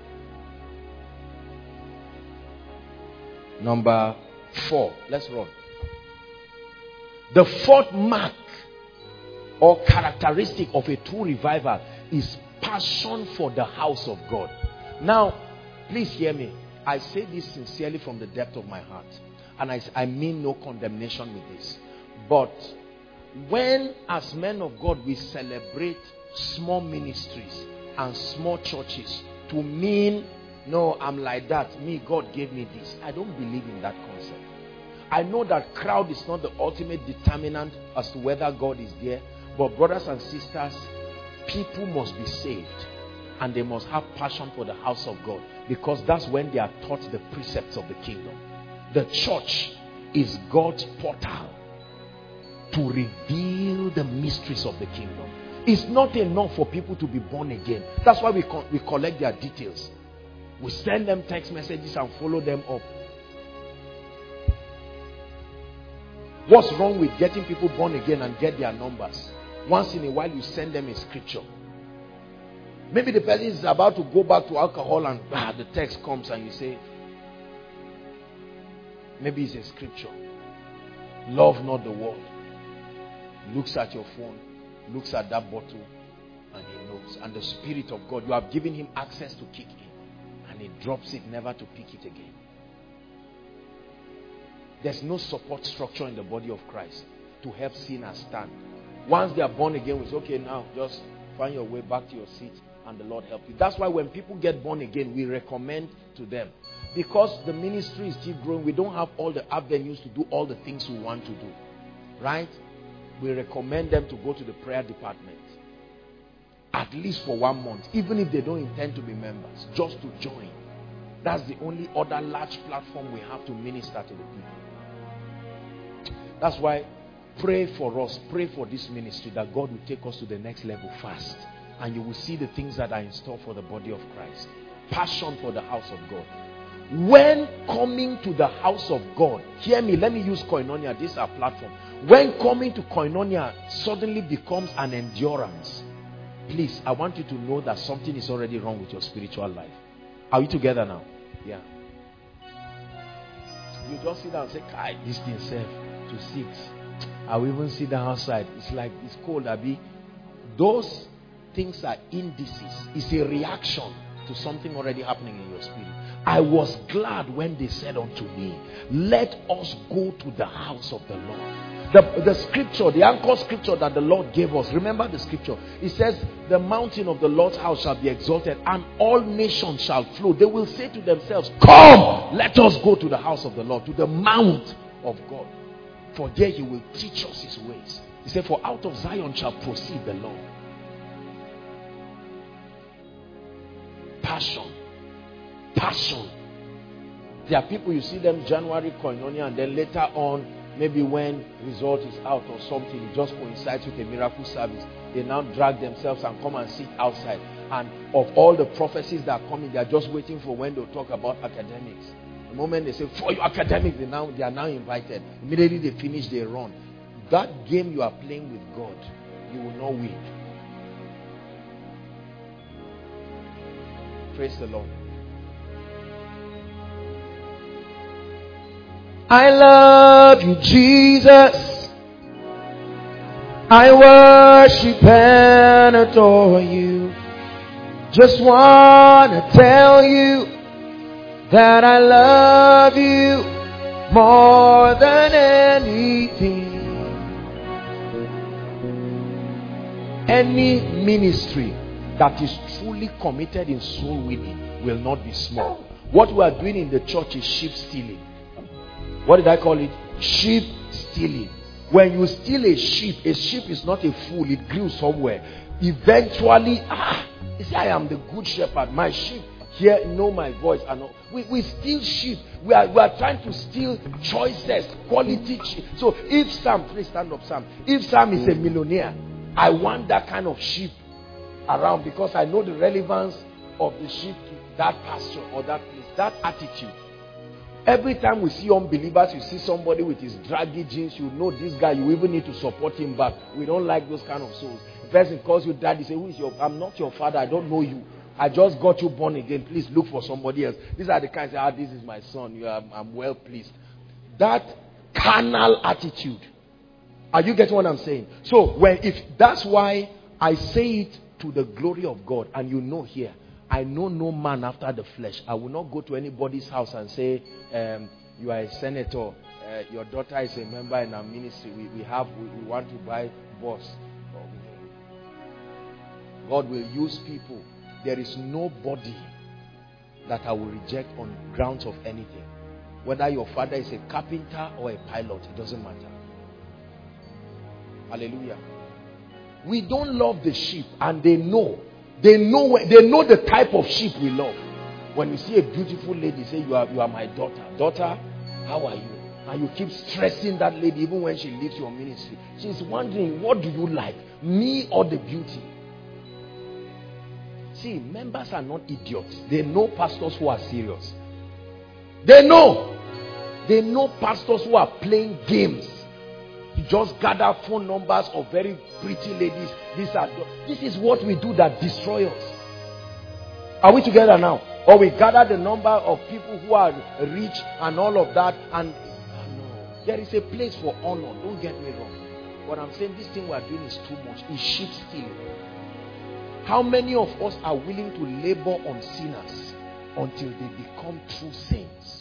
Number 4. Let's run. The fourth mark or characteristic of a true revival is passion for the house of God. Now, please hear me. I say this sincerely from the depth of my heart. And I mean no condemnation with this. But when, as men of God, we celebrate small ministries and small churches to mean, no, I'm like that, me, God gave me this. I don't believe in that concept. I know that crowd is not the ultimate determinant as to whether God is there. But brothers and sisters, people must be saved. And they must have passion for the house of God. Because that's when they are taught the precepts of the kingdom. The church is God's portal to reveal the mysteries of the kingdom. It's not enough for people to be born again. That's why we collect their details. We send them text messages and follow them up. What's wrong with getting people born again and get their numbers? Once in a while you send them a scripture. Maybe the person is about to go back to alcohol and the text comes and you say, maybe it's a scripture. Love not the world. Looks at your phone, looks at that bottle, and he knows. And the Spirit of God, you have given him access to kick in, and he drops it never to pick it again. There's no support structure in the body of Christ to help sinners stand. Once they are born again, we say, okay, now just find your way back to your seat and the Lord help you. That's why when people get born again, we recommend to them. Because the ministry is still growing, we don't have all the avenues to do all the things we want to do. Right? We recommend them to go to the prayer department. At least for 1 month. Even if they don't intend to be members. Just to join. That's the only other large platform we have to minister to the people. That's why pray for us. Pray for this ministry that God will take us to the next level fast. And you will see the things that are in store for the body of Christ. Passion for the house of God. When coming to the house of God, hear me, let me use Koinonia, this is our platform. When coming to Koinonia suddenly becomes an endurance, please, I want you to know that something is already wrong with your spiritual life. Are we together now? Yeah. You just sit down and say, Kai, this thing serve to 6. I will even sit down outside. It's like, it's cold, Abi. Those things are indices. It's a reaction to something already happening in your spirit. I was glad when they said unto me, let us go to the house of the Lord. The scripture, the anchor scripture that the Lord gave us, remember the scripture. It says, the mountain of the Lord's house shall be exalted and all nations shall flow. They will say to themselves, come, let us go to the house of the Lord, to the mount of God. For there he will teach us his ways. He said, for out of Zion shall proceed the Lord. Passion. Passion. There are people, you see them January Koinonia, and then later on, maybe when result is out or something, it just coincides with a miracle service. They now drag themselves and come and sit outside. And of all the prophecies that are coming, they are just waiting for when they'll talk about academics. The moment they say, for your academics, they are now invited. Immediately they finish, they run. That game you are playing with God, you will not win. Praise the Lord. I love you, Jesus. I worship and adore you. Just want to tell you that I love you more than anything. Any ministry that is truly committed in soul winning will not be small. What we are doing in the church is sheep stealing. What did I call it? Sheep stealing. When you steal a sheep is not a fool. It grew somewhere. Eventually, you see, I am the good shepherd. My sheep know my voice. And we steal sheep. We are trying to steal choices, quality sheep. So if Sam, please stand up, Sam. If Sam is a millionaire, I want that kind of sheep around, because I know the relevance of the sheep to that pasture or that place. That attitude. Every time we see unbelievers, you see somebody with his draggy jeans, you know this guy, you even need to support him back. We don't like those kind of souls. The person calls you daddy, say, who is your, I'm not your father, I don't know you. I just got you born again. Please look for somebody else. These are the kinds that, this is my son. I'm well pleased. That carnal attitude. Are you getting what I'm saying? So that's why I say it to the glory of God. And you know here, I know no man after the flesh. I will not go to anybody's house and say, you are a senator, your daughter is a member in our ministry. We want to buy bus. God will use people. There is nobody that I will reject on grounds of anything. Whether your father is a carpenter or a pilot, it doesn't matter. Hallelujah. We don't love the sheep, and they know the type of sheep we love. When you see a beautiful lady, say, you are my daughter. Daughter, how are you? And you keep stressing that lady even when she leaves your ministry. She's wondering, what do you like? Me or the beauty? See, members are not idiots. They know pastors who are serious. They know pastors who are playing games. You just gather phone numbers of very pretty ladies. This is what we do that destroys us. Are we together now? Or we gather the number of people who are rich and all of that. And no, there is a place for honor. Don't get me wrong. What I'm saying, this thing we are doing is too much. It's sheep stealing. How many of us are willing to labor on sinners until they become true saints?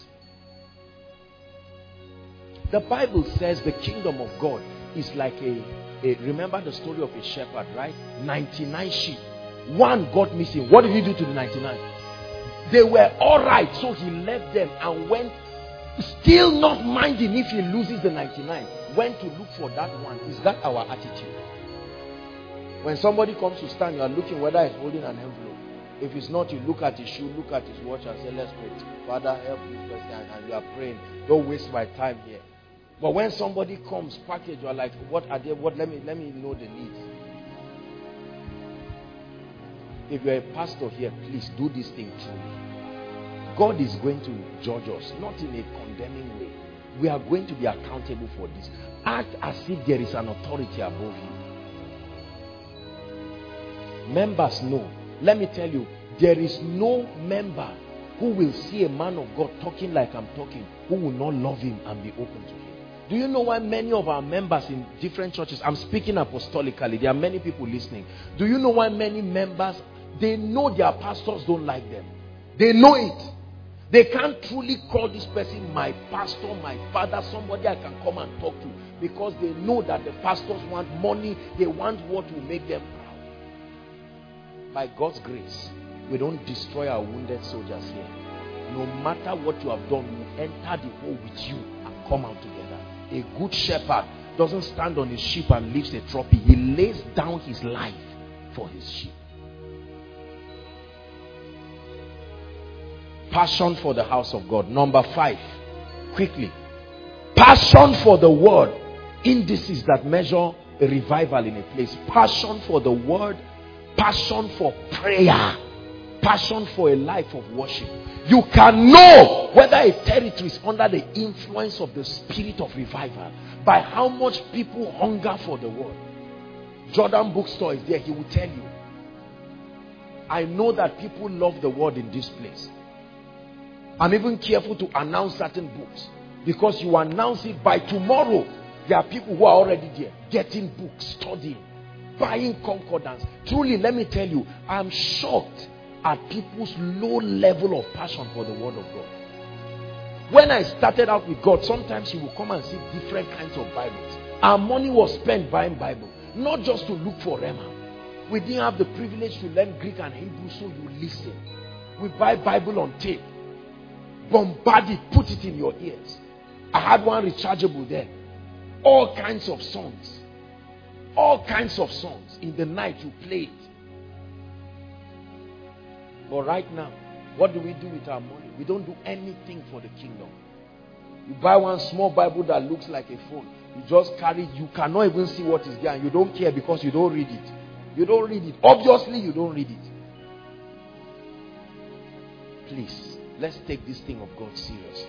The Bible says the kingdom of God is like remember the story of a shepherd, right? 99 sheep. One got missing. What did he do to the 99? They were all right, so he left them and went, still not minding if he loses the 99. Went to look for that one. Is that our attitude? When somebody comes to stand, you are looking whether he's holding an envelope. If it's not, you look at his shoe, look at his watch and say, let's pray. Father, help this person, and you are praying. Don't waste my time here. But when somebody comes, package, you are like, what are they? Let me know the needs. If you're a pastor here, please do this thing truly. God is going to judge us, not in a condemning way. We are going to be accountable for this. Act as if there is an authority above you. Members know. Let me tell you, there is no member who will see a man of God talking like I'm talking, who will not love him and be open to him. Do you know why many of our members in different churches, I'm speaking apostolically, there are many people listening. Do you know why many members, they know their pastors don't like them? They know it. They can't truly call this person my pastor, my father, somebody I can come and talk to, because they know that the pastors want money, they want what will make them proud. By God's grace, we don't destroy our wounded soldiers here. No matter what you have done, we enter the hole with you and come out together. A good shepherd doesn't stand on his sheep and leaves a trophy. He lays down his life for his sheep. Passion for the house of God. Number 5, quickly. Passion for the word. Indices that measure a revival in a place. Passion for the word. Passion for prayer. Passion for a life of worship. You can know whether a territory is under the influence of the spirit of revival by how much people hunger for the word. Jordan Bookstore is there. He will tell you. I know that people love the word in this place. I'm even careful to announce certain books, because you announce it, by tomorrow there are people who are already there getting books, studying, buying concordance. Truly, let me tell you, I'm shocked at people's low level of passion for the word of God. When I started out with God, sometimes you will come and see different kinds of Bibles. Our money was spent buying Bible, not just to look for Rhema. We didn't have the privilege to learn Greek and Hebrew, so you listen. We buy Bible on tape, bombard it, put it in your ears. I had one rechargeable then. All kinds of songs. All kinds of songs. In the night you play it. But right now, What do we do with our money? We don't do anything for the kingdom. You buy one small Bible that looks like a phone. You just carry it. You cannot even see what is there, and you don't care because you don't read it. You don't read it. Obviously, you don't read it. Please, let's take this thing of God seriously.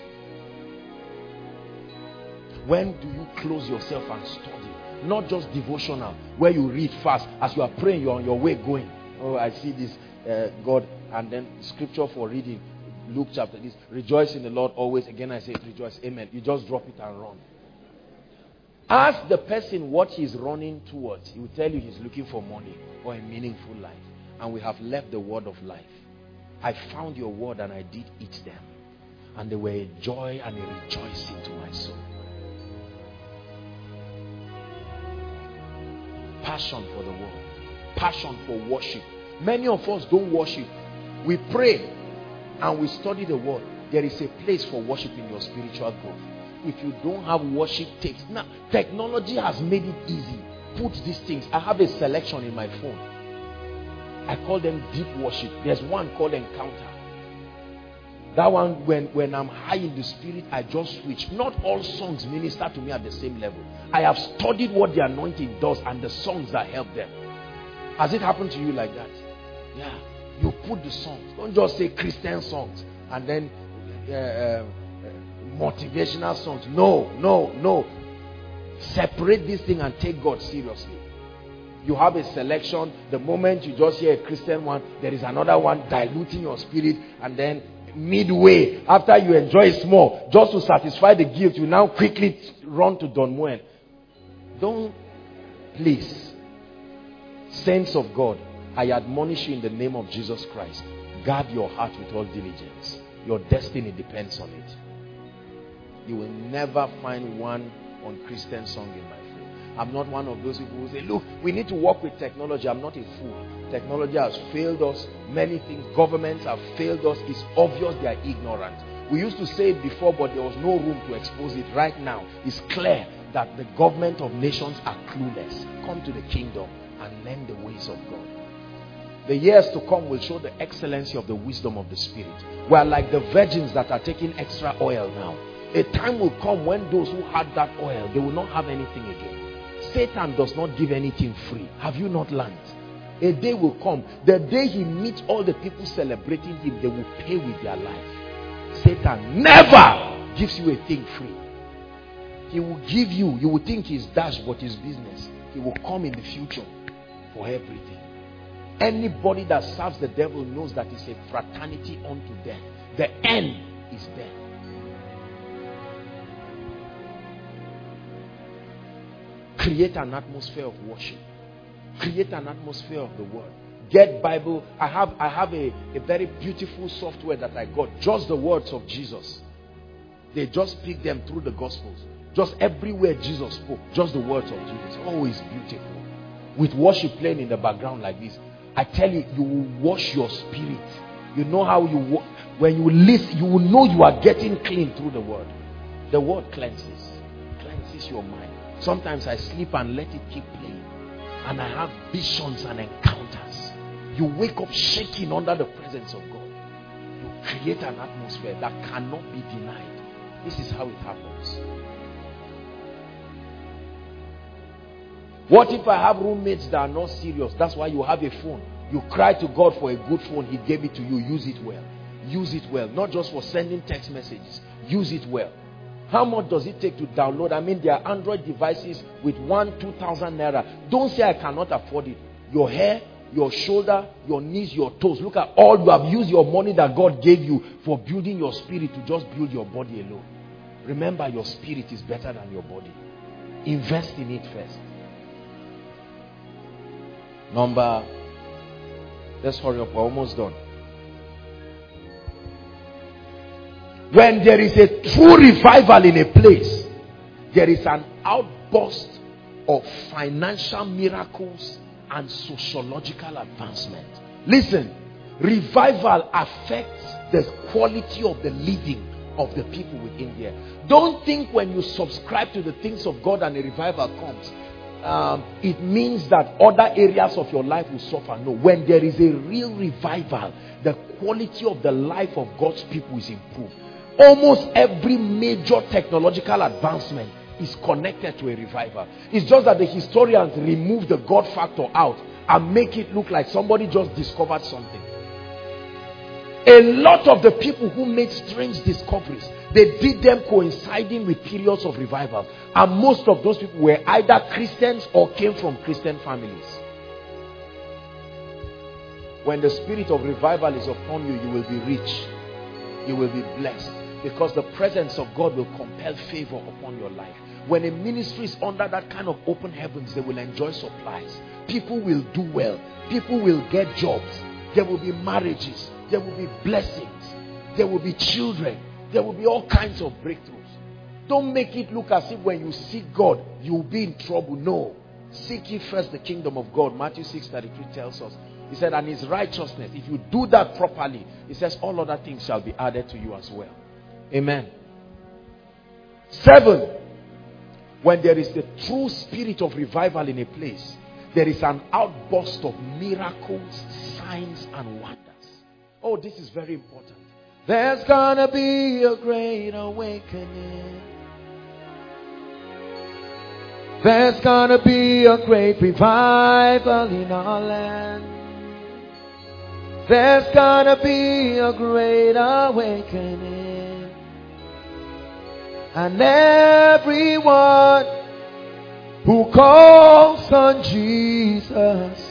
When do you close yourself and study? Not just devotional, where you read fast. As you are praying, you're on your way going. Oh, I see this, God. And then scripture for reading. Luke chapter this. Rejoice in the Lord always. Again, I say rejoice. Amen. You just drop it and run. Ask the person what he's running towards. He will tell you he's looking for money or a meaningful life. And we have left the word of life. I found your word and I did eat them. And they were a joy and a rejoicing to my soul. Passion for the word. Passion for worship. Many of us don't worship. We pray and we study the word. There is a place for worship in your spiritual growth. If you don't have worship tapes. Now, technology has made it easy. Put these things. I have a selection in my phone. I call them deep worship. There's one called Encounter. That one, when I'm high in the spirit, I just switch. Not all songs minister to me at the same level. I have studied what the anointing does and the songs that help them. Has it happened to you like that? Yeah. You put the songs. Don't just say Christian songs and then motivational songs. No. Separate this thing and take God seriously. You have a selection. The moment you just hear a Christian one, there is another one diluting your spirit, and then midway, after you enjoy it small, just to satisfy the guilt, you now quickly run to Don Moen. Don't, please, saints of God, I admonish you in the name of Jesus Christ, guard your heart with all diligence. Your destiny depends on it. You will never find one unchristian song in my phone. I'm not one of those people who say, look, we need to work with technology. I'm not a fool. Technology has failed us. Many things, governments have failed us. It's obvious they are ignorant. We used to say it before, but there was no room to expose it. Right now, it's clear that the government of nations are clueless. Come to the kingdom and learn the ways of God. The years to come will show the excellency of the wisdom of the Spirit. We are like the virgins that are taking extra oil now. A time will come when those who had that oil, they will not have anything again. Satan does not give anything free. Have you not learned? A day will come. The day he meets all the people celebrating him, they will pay with their life. Satan never gives you a thing free. He will give you, you will think he's dash, but his business. He will come in the future for everything. Anybody that serves the devil knows that it's a fraternity unto death. The end is death. Create an atmosphere of worship. Create an atmosphere of the word. Get Bible. I have a very beautiful software that I got. Just the words of Jesus. They just pick them through the Gospels. Just everywhere Jesus spoke. Just the words of Jesus. Always beautiful. With worship playing in the background like this. I tell you, you will wash your spirit. You know how you when you listen, you will know you are getting clean through the word. The word cleanses your mind. Sometimes I sleep and let it keep playing. And I have visions and encounters. You wake up shaking under the presence of God. You create an atmosphere that cannot be denied. This is how it happens. What if I have roommates that are not serious? That's why you have a phone. You cry to God for a good phone. He gave it to you. Use it well. Use it well. Not just for sending text messages. Use it well. How much does it take to download? I mean, there are Android devices with 2,000 naira. Don't say I cannot afford it. Your hair, your shoulder, your knees, your toes. Look at all you have used your money that God gave you for building your spirit to just build your body alone. Remember, your spirit is better than your body. Invest in it first. Let's hurry up. We're almost done. When there is a true revival in a place, there is an outburst of financial miracles and sociological advancement. Listen, revival affects the quality of the living of the people within there. Don't think when you subscribe to the things of God and a revival comes, it means that other areas of your life will suffer. No, when there is a real revival, the quality of the life of God's people is improved. Almost every major technological advancement is connected to a revival. It's just that the historians remove the God factor out and make it look like somebody just discovered something. A lot of the people who made strange discoveries, they did them coinciding with periods of revival. And most of those people were either Christians or came from Christian families. When the spirit of revival is upon you, you will be rich. You will be blessed. Because the presence of God will compel favor upon your life. When a ministry is under that kind of open heavens, they will enjoy supplies. People will do well. People will get jobs. There will be marriages. There will be blessings. There will be children. There will be all kinds of breakthroughs. Don't make it look as if when you seek God, you will be in trouble. No. Seek ye first the kingdom of God. Matthew 6:33 tells us. He said, and his righteousness. If you do that properly, he says all other things shall be added to you as well. Amen. 7. When there is the true spirit of revival in a place, there is an outburst of miracles, signs, and wonders. Oh, this is very important. There's gonna be a great awakening. There's gonna be a great revival in our land. There's gonna be a great awakening. And everyone who calls on Jesus,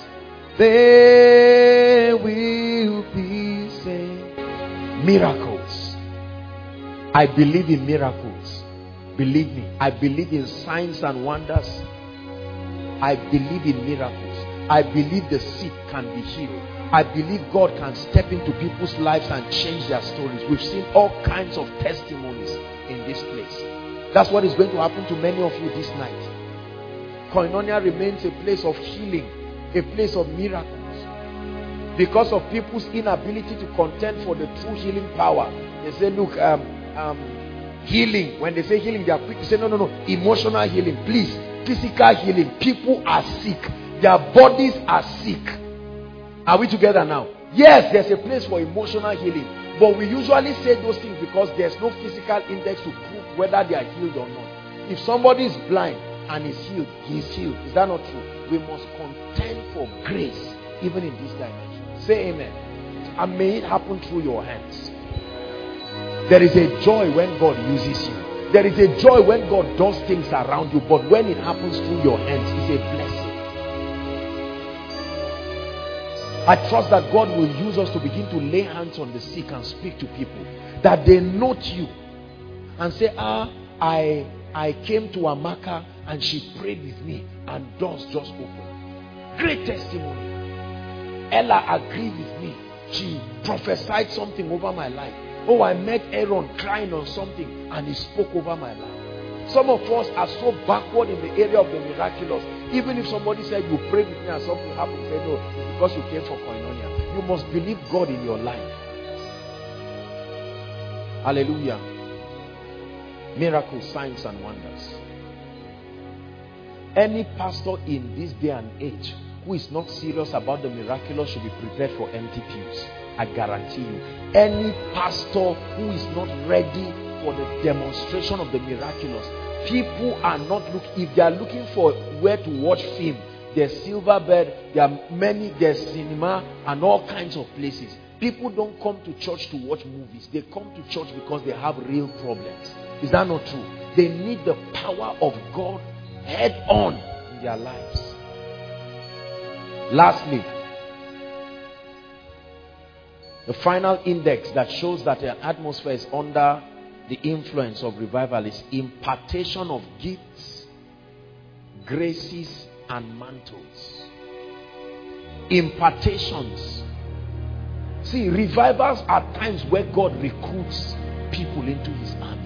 they will be saved. Miracles. I believe in miracles. Believe me. I believe in signs and wonders. I believe in miracles. I believe the sick can be healed. I believe God can step into people's lives and change their stories. We've seen all kinds of testimonies in this place. That's what is going to happen to many of you this night. Koinonia remains a place of healing, a place of miracles. Because of people's inability to contend for the true healing power, they say, look, healing. When they say healing, they are quick to say, no. Emotional healing, please. Physical healing. People are sick. Their bodies are sick. Are we together now? Yes, there's a place for emotional healing. But we usually say those things because there's no physical index to prove whether they are healed or not. If somebody is blind and is healed, he is healed. Is that not true? We must contend for grace even in this dimension. Say amen. And may it happen through your hands. There is a joy when God uses you. There is a joy when God does things around you. But when it happens through your hands, it's a blessing. I trust that God will use us to begin to lay hands on the sick and speak to people. That they note you and say, I came to Amaka and she prayed with me and doors just opened. Great testimony. Ella agreed with me. She prophesied something over my life. Oh, I met Aaron crying on something and he spoke over my life. Some of us are so backward in the area of the miraculous. Even if somebody said you prayed with me and something happened, say no, it's because you came for Koinonia. You must believe God in your life. Hallelujah. Miracles, signs and wonders. Any pastor in this day and age who is not serious about the miraculous should be prepared for empty pews. I guarantee you. Any pastor who is not ready for the demonstration of the miraculous, people are not looking. If they are looking for where to watch film, there's Silverbird, there are many, there's cinema and all kinds of places. People don't come to church to watch movies. They come to church because they have real problems. Is that not true? They need the power of God head on in their lives. Lastly, the final index that shows that an atmosphere is under the influence of revival is impartation of gifts, graces, and mantles. Impartations. See, revivals are times where God recruits people into his army.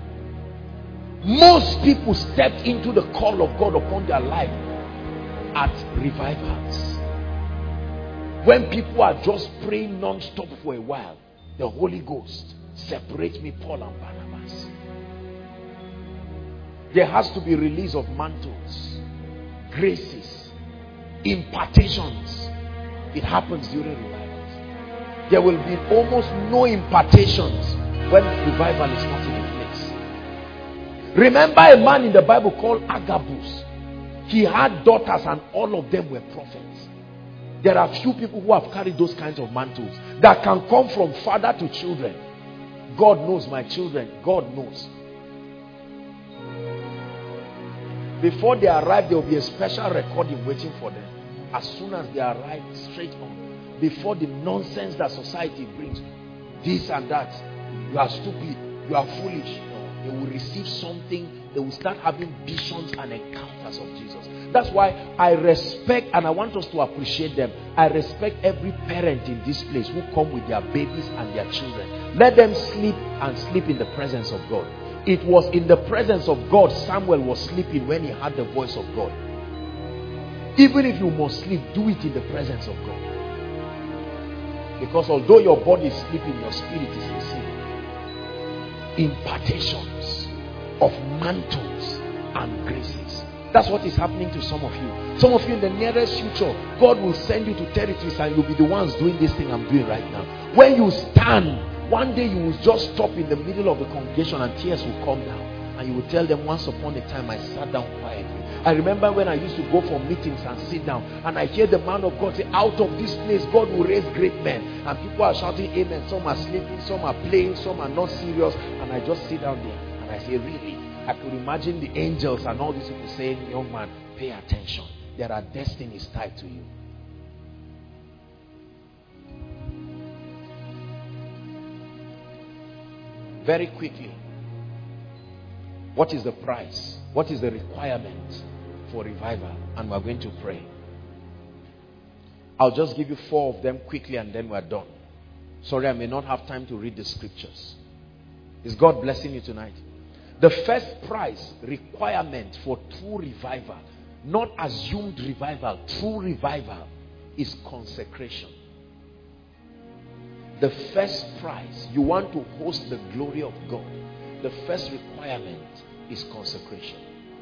Most people stepped into the call of God upon their life at revivals. When people are just praying non-stop for a while, the Holy Ghost separates me, Paul and Barnabas. There has to be release of mantles, graces, impartations. It happens during revivals. There will be almost no impartations when revival is not in place. Remember a man in the Bible called Agabus. He had daughters and all of them were prophets. There are few people who have carried those kinds of mantles that can come from father to children. God knows my children. God knows. Before they arrive, there will be a special recording waiting for them. As soon as they arrive, straight on. Before the nonsense that society brings, this and that, you are stupid, you are foolish. No, they will receive something. They will start having visions and encounters of Jesus. That's why I respect, and I want us to appreciate them. I respect every parent in this place who come with their babies and their children. Let them sleep and sleep in the presence of God. It was in the presence of God Samuel was sleeping when he heard the voice of God. Even if you must sleep, do it in the presence of God. Because although your body is sleeping, your spirit is receiving impartations of mantles and graces. That's what is happening to some of you. Some of you in the nearest future, God will send you to territories and you'll be the ones doing this thing I'm doing right now. When you stand, one day you will just stop in the middle of the congregation and tears will come down. And you will tell them, once upon a time I sat down quietly. I remember when I used to go for meetings and sit down, and I hear the man of God say, out of this place God will raise great men. And people are shouting amen. Some are sleeping, some are playing, some are not serious. And I just sit down there and I say, really? I could imagine the angels and all these people saying, young man, pay attention. There are destinies tied to you. Very quickly, what is the price? What is the requirement for revival? And we're going to pray. I'll just give you 4 of them quickly and then we're done. Sorry, I may not have time to read the scriptures. Is God blessing you tonight? The first price, requirement for true revival, not assumed revival, true revival, is consecration. The first prize, you want to host the glory of God, the first requirement is consecration.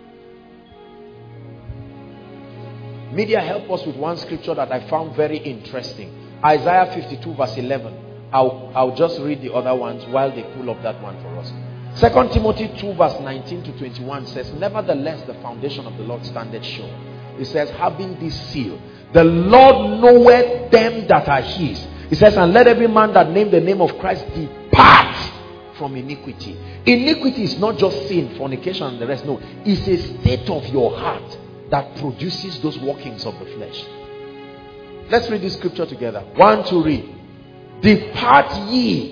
Media, help us with one scripture that I found very interesting. Isaiah 52 verse 11. I'll just read the other ones while they pull up that one for us. 2 Timothy 2 verse 19 to 21 says, nevertheless the foundation of the Lord standeth sure. It says, having this seal, the Lord knoweth them that are his. It says, and let every man that name the name of Christ depart from iniquity. Iniquity is not just sin, fornication and the rest. No, it's a state of your heart that produces those workings of the flesh. Let's read this scripture together. 1, 2, read. Depart ye,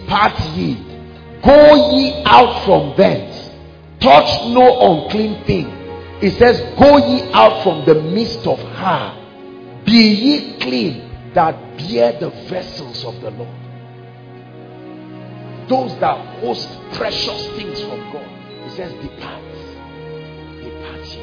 go ye out from thence, touch no unclean thing. It says, go ye out from the midst of her, be ye clean that bear the vessels of the Lord. Those that host precious things from God. It says, depart ye.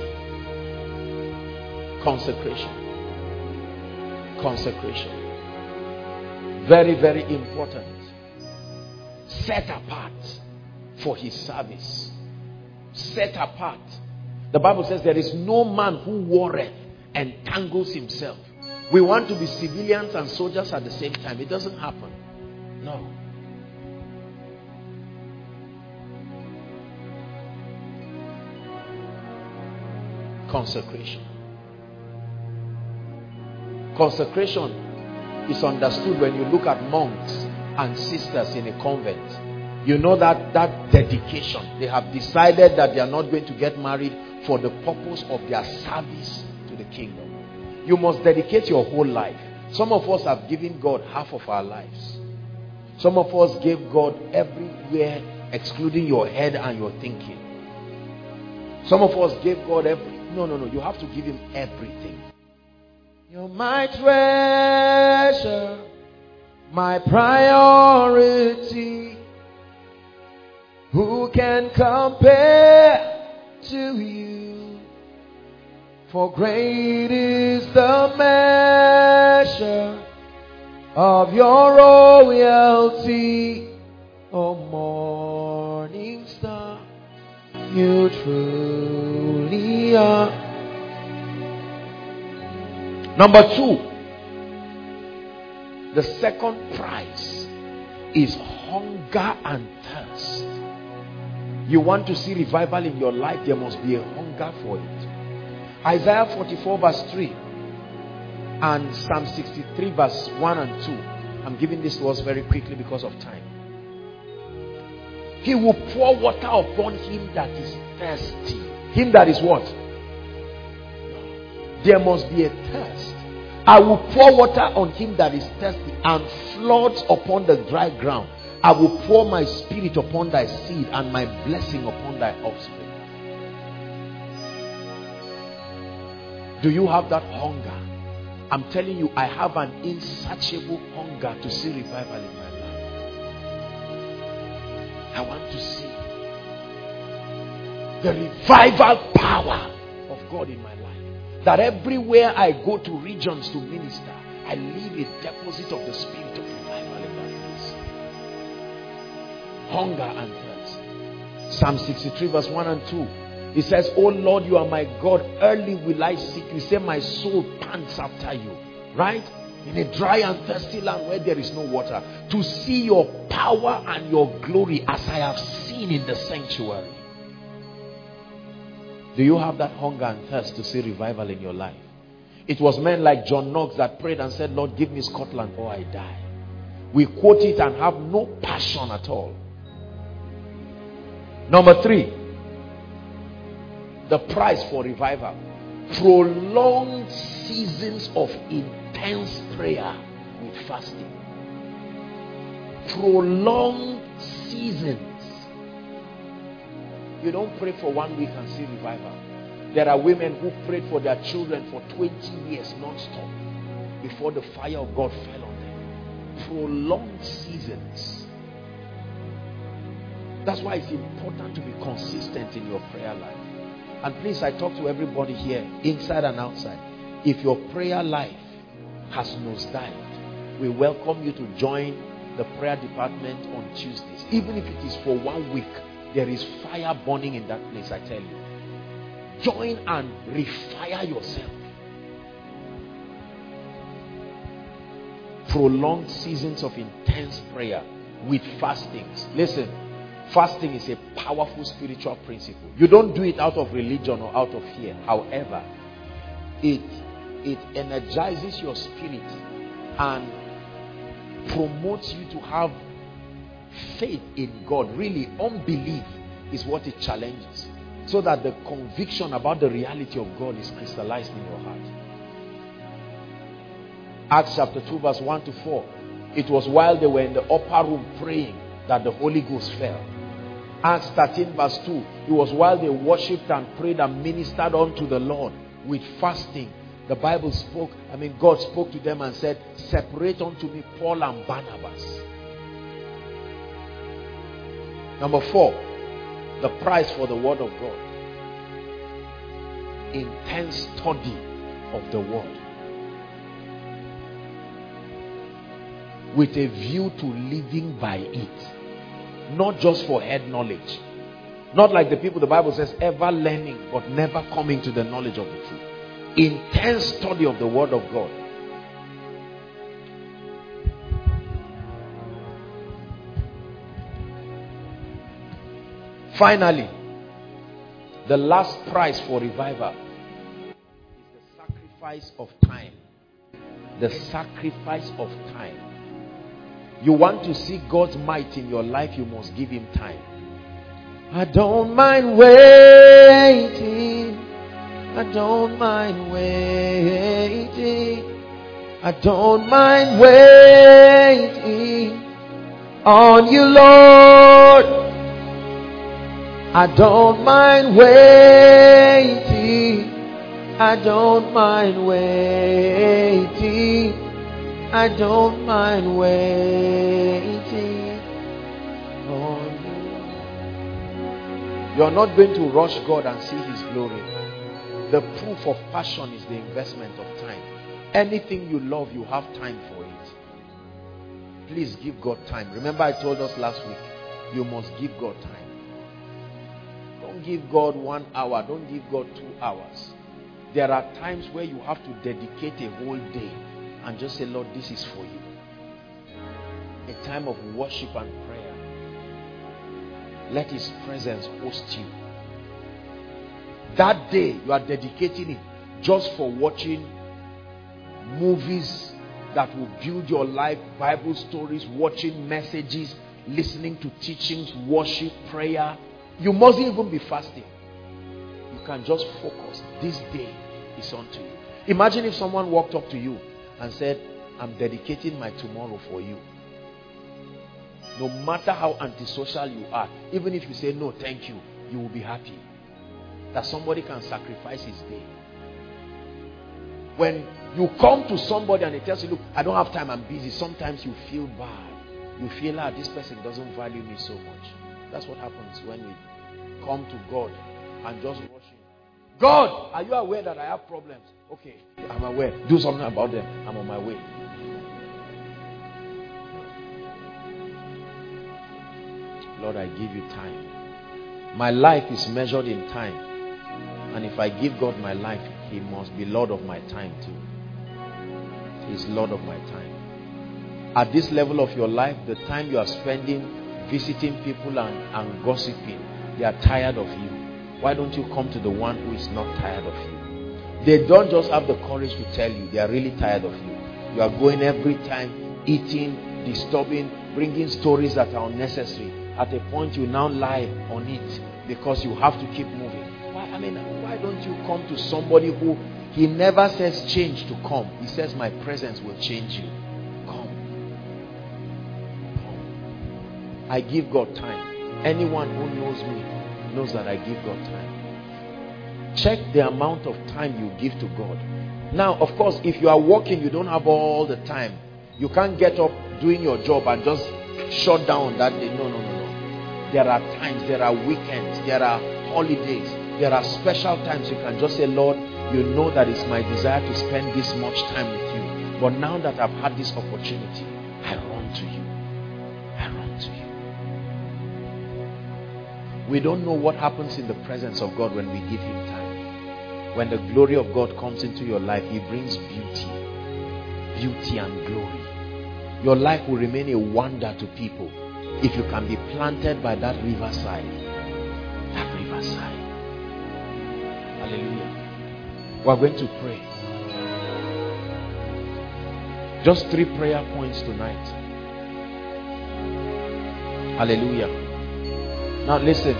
Consecration. Very, very important. Set apart for his service. Set apart. The Bible says there is no man who warreth and entangles himself. We want to be civilians and soldiers at the same time. It doesn't happen. No. Consecration. Consecration is understood when you look at monks and sisters in a convent. You know that dedication. They have decided that they are not going to get married for the purpose of their service to the kingdom. You must dedicate your whole life. Some of us have given God half of our lives. Some of us gave God everywhere, excluding your head and your thinking. Some of us gave God everything. No. You have to give him everything. You're my treasure, my priority. Who can compare to you? For great is the measure of your royalty, O morning star. You truly are Number 2, the second prize is hunger and thirst. You want to see revival in your life, there must be a hunger for it. Isaiah 44 verse 3 and Psalm 63 verse 1 and 2. I'm giving this to us very quickly because of time. He will pour water upon him that is thirsty. Him that is what? There must be a thirst. I will pour water on him that is thirsty, and floods upon the dry ground. I will pour my spirit upon thy seed and my blessing upon thy offspring. Do you have that hunger? I'm telling you, I have an insatiable hunger to see revival in my life. I want to see the revival power of God in my life. That everywhere I go to regions to minister, I leave a deposit of the spirit of revival in that place. Hunger and thirst. Psalm 63 verse 1 and 2. It says, "Oh Lord, you are my God. Early will I seek you. Say, my soul pants after you." Right? In a dry and thirsty land where there is no water. To see your power and your glory as I have seen in the sanctuary. Do you have that hunger and thirst to see revival in your life? It was men like John Knox that prayed and said, "Lord, give me Scotland or I die." We quote it and have no passion at all. Number 3, the price for revival. Prolonged seasons of intense prayer with fasting. Prolonged seasons. You don't pray for 1 week and see revival. There are women who prayed for their children for 20 years non-stop before the fire of God fell on them. Prolonged seasons. That's why it's important to be consistent in your prayer life. And please, I talk to everybody here, inside and outside. If your prayer life has nosedived, we welcome you to join the prayer department on Tuesdays. Even if it is for 1 week, there is fire burning in that place, I tell you. Join and refire yourself. Prolonged seasons of intense prayer with fastings. Listen, fasting is a powerful spiritual principle. You don't do it out of religion or out of fear. However, it energizes your spirit and promotes you to have faith in God. Really, unbelief is what it challenges, so that the conviction about the reality of God is crystallized in your heart. Acts chapter 2 verse 1 to 4. It was while they were in the upper room praying that the Holy Ghost fell. Acts 13 verse 2. It was while they worshipped and prayed and ministered unto the Lord with fasting. The Bible spoke, God spoke to them and said, "Separate unto me Paul and Barnabas." Number 4, the price for the word of God. Intense study of the word, with a view to living by it. Not just for head knowledge. Not like the people the Bible says, ever learning but never coming to the knowledge of the truth. Intense study of the word of God. Finally, the last price for revival is the sacrifice of time. The sacrifice of time. You want to see God's might in your life, you must give him time. I don't mind waiting. I don't mind waiting. I don't mind waiting on you, Lord. I don't mind waiting. I don't mind waiting. I don't mind waiting on you. You're not going to rush God and see his glory. The proof of passion is the investment of time. Anything you love, you have time for it. Please give God time. Remember I told us last week, you must give God time. Don't give God 1 hour. Don't give God 2 hours. There are times where you have to dedicate a whole day and just say, Lord, this is for you. A time of worship and prayer. Let His presence host you. That day, you are dedicating it just for watching movies that will build your life, Bible stories, watching messages, listening to teachings, worship, prayer. You mustn't even be fasting. You can just focus. This day is unto you. Imagine if someone walked up to you and said, I'm dedicating my tomorrow for you. No matter how antisocial you are, even if you say no thank you, you will be happy that somebody can sacrifice his day. When you come to somebody and he tells you, look, I don't have time, I'm busy, sometimes you feel bad. You feel like this person doesn't value me so much. That's what happens when we come to God and just worship. God, are you aware that I have problems? Okay, I'm aware. Do something about them. I'm on my way. Lord, I give you time. My life is measured in time. And if I give God my life, He must be Lord of my time too. He's Lord of my time. At this level of your life, the time you are spending visiting people and gossiping, they are tired of you. Why don't you come to the one who is not tired of you? They don't just have the courage to tell you, they are really tired of you. You are going every time, eating, disturbing, bringing stories that are unnecessary. At a point you now lie on it because you have to keep moving. Why don't you come to somebody who, He never says change to come. He says my presence will change you. Come. I give God time. Anyone who knows me knows that I give God time. Check the amount of time you give to God. Now, of course, if you are working, you don't have all the time. You can't get up doing your job and just shut down that day. No. There are times, there are weekends, there are holidays, there are special times you can just say, Lord, you know that it's my desire to spend this much time with you. But now that I've had this opportunity, I run to you. I run to you. We don't know what happens in the presence of God when we give Him time. When the glory of God comes into your life, He brings beauty and glory. Your life will remain a wonder to people if you can be planted by that riverside. That riverside. Hallelujah. We are going to pray. Just 3 prayer points tonight. Hallelujah. Now listen.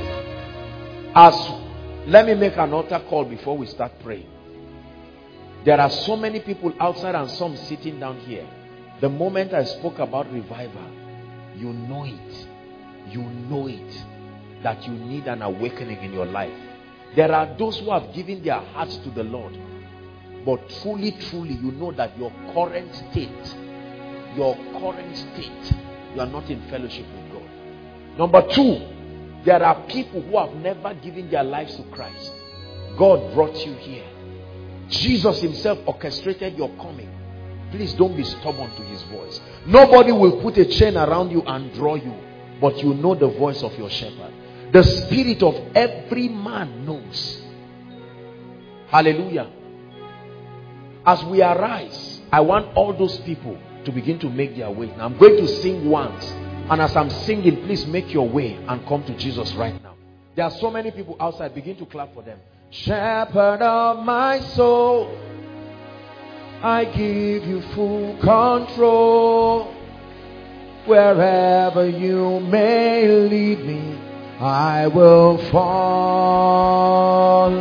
Let me make an altar call before we start praying. There are so many people outside and some sitting down here. The moment I spoke about revival, you know it. You know it. That you need an awakening in your life. There are those who have given their hearts to the Lord. But truly, you know that your current state, you are not in fellowship with God. Number 2, there are people who have never given their lives to Christ. God brought you here. Jesus Himself orchestrated your coming. Please don't be stubborn to His voice. Nobody will put a chain around you and draw you, but you know the voice of your shepherd. The spirit of every man knows. Hallelujah. As we arise, I want all those people to begin to make their way. Now I'm going to sing once, and as I'm singing, please make your way and come to Jesus right now. There are so many people outside. Begin to clap for them. Shepherd of my soul, I give you full control. Wherever you may lead me, I will follow.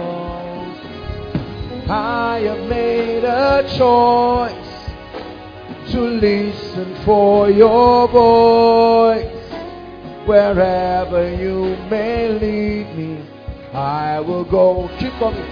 I have made a choice to listen for your voice. Wherever you may lead me, I will go. Keep coming.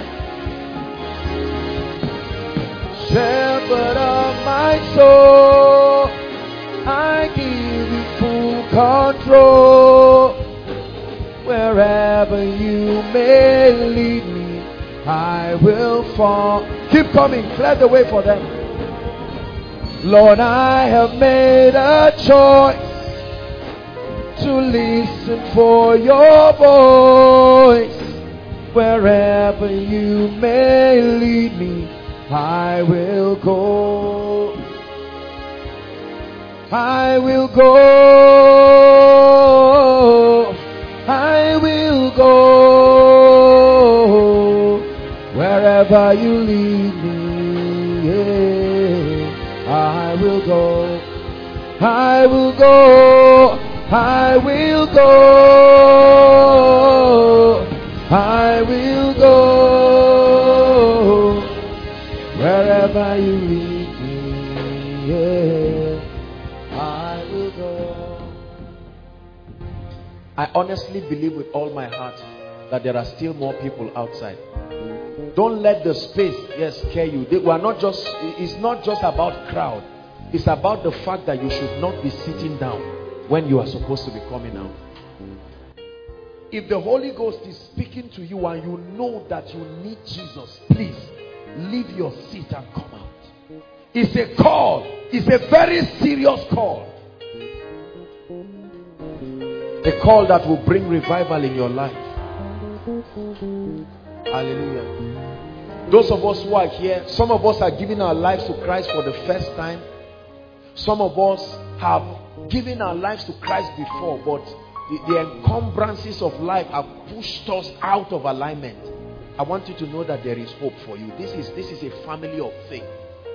Shepherd of my soul, I give you full control. Wherever you may lead me, I will follow. Keep coming. Clear the way for them. Lord, I have made a choice to listen for your voice. Wherever you may lead me, I will go. I will go. I will go. Wherever you lead me, yeah, I will go. I will go. I will go. I will go. Wherever you lead me, yeah, I will go. I honestly believe with all my heart that there are still more people outside. Don't let the space, yes, scare you. We are not just, it's not just about crowd. It's about the fact that you should not be sitting down when you are supposed to be coming out. If the Holy Ghost is speaking to you and you know that you need Jesus, please leave your seat and come out. It's a call. It's a very serious call. A call that will bring revival in your life. Hallelujah. Those of us who are here, some of us are giving our lives to Christ for the first time. Some of us have given our lives to Christ before, but the encumbrances of life have pushed us out of alignment. I want you to know that there is hope for you. This is a family of faith.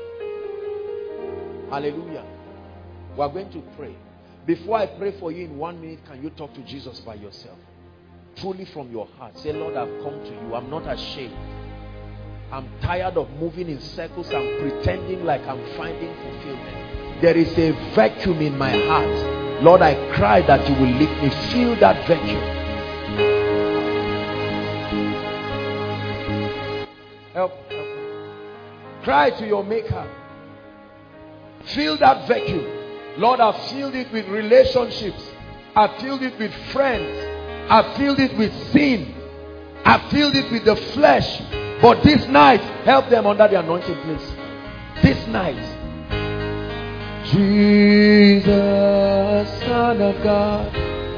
Hallelujah. We are going to pray. Before I pray for you in 1 minute, can you talk to Jesus by yourself? Truly from your heart. Say, Lord, I've come to you. I'm not ashamed. I'm tired of moving in circles and pretending like I'm finding fulfillment. There is a vacuum in my heart. Lord, I cry that you will lift me. Feel that vacuum. Help. Cry to your maker. Feel that vacuum. Lord, I've filled it with relationships. I've filled it with friends. I've filled it with sin. I've filled it with the flesh. But this night, help them under the anointing place. This night, Jesus, Son of God,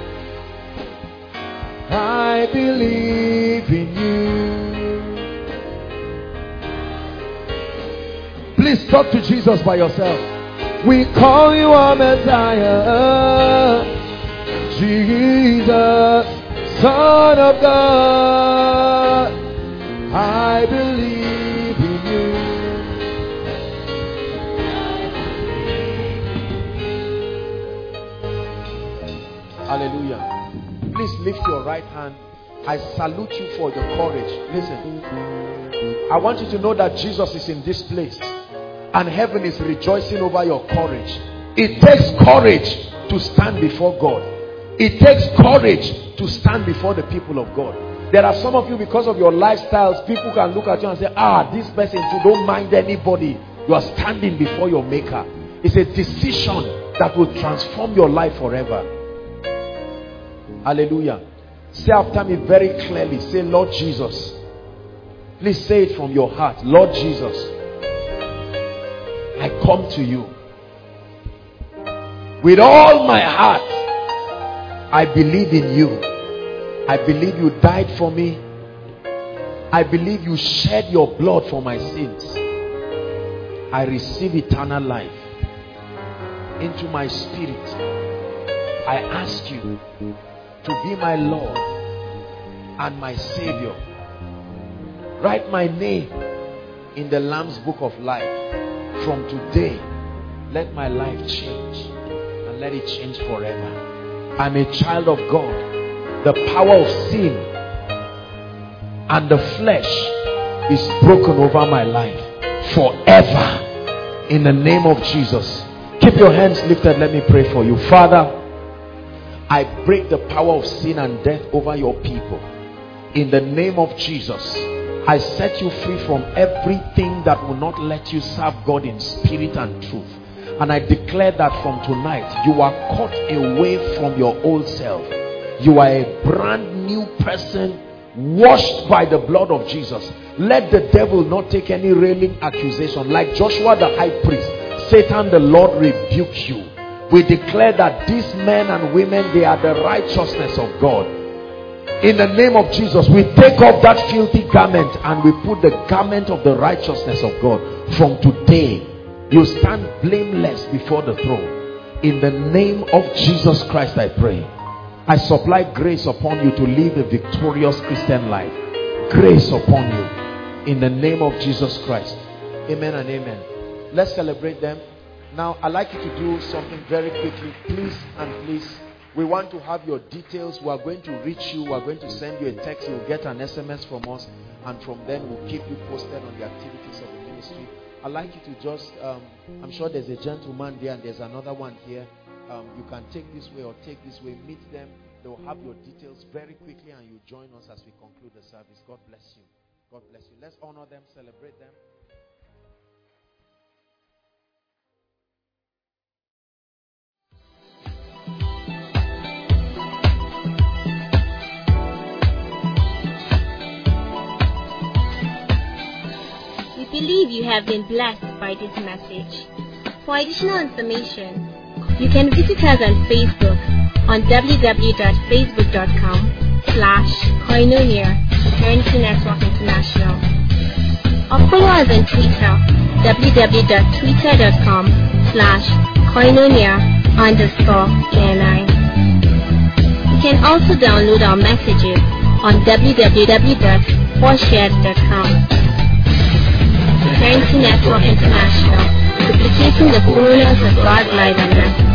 I believe in you. Please talk to Jesus by yourself. We call you our Messiah, Jesus, Son of God, I believe in you. Hallelujah. Please lift your right hand. I salute you for the courage. Listen, I want you to know that Jesus is in this place and heaven is rejoicing over your courage. It takes courage to stand before God. It takes courage to stand before the people of God. There are some of you, because of your lifestyles, people can look at you and say, this person too, don't mind anybody. You are standing before your maker. It's a decision that will transform your life forever. Hallelujah. Say after me very clearly. Say, Lord Jesus. Please say it from your heart. Lord Jesus, I come to you. With all my heart, I believe in you. I believe you died for me. I believe you shed your blood for my sins. I receive eternal life into my spirit. I ask you to be my Lord and my Savior. Write my name in the Lamb's book of life. From today, let my life change and let it change forever. I'm a child of God. The power of sin and the flesh is broken over my life forever in the name of Jesus. Keep your hands lifted. Let me pray for you. Father, I break the power of sin and death over your people. In the name of Jesus, I set you free from everything that will not let you serve God in spirit and truth. And I declare that from tonight, you are cut away from your old self. You are a brand new person, washed by the blood of Jesus. Let the devil not take any railing accusation. Like Joshua the high priest, Satan, the Lord rebuke you. We declare that these men and women, they are the righteousness of God. In the name of Jesus, we take off that filthy garment and we put the garment of the righteousness of God. From today, you stand blameless before the throne. In the name of Jesus Christ, I pray. I supply grace upon you to live a victorious Christian life. Grace upon you. In the name of Jesus Christ. Amen and amen. Let's celebrate them. Now, I'd like you to do something very quickly. Please and please. We want to have your details. We are going to reach you. We are going to send you a text. You'll get an SMS from us. And from then, we'll keep you posted on the activities of the ministry. I'd like you to just, I'm sure there's a gentleman there and there's another one here. You can take this way or take this way. Meet them. They'll have your details very quickly and you join us as we conclude the service. God bless you. God bless you. Let's honor them, celebrate them. We believe you have been blessed by this message. For additional information, you can visit us on Facebook on www.facebook.com/Koinonia Eternity Network International, or follow us on Twitter www.twitter.com/Koinonia_KNI. You can also download our messages on www.4shared.com. Eternity Network International, duplicating the fullness of God's life on earth.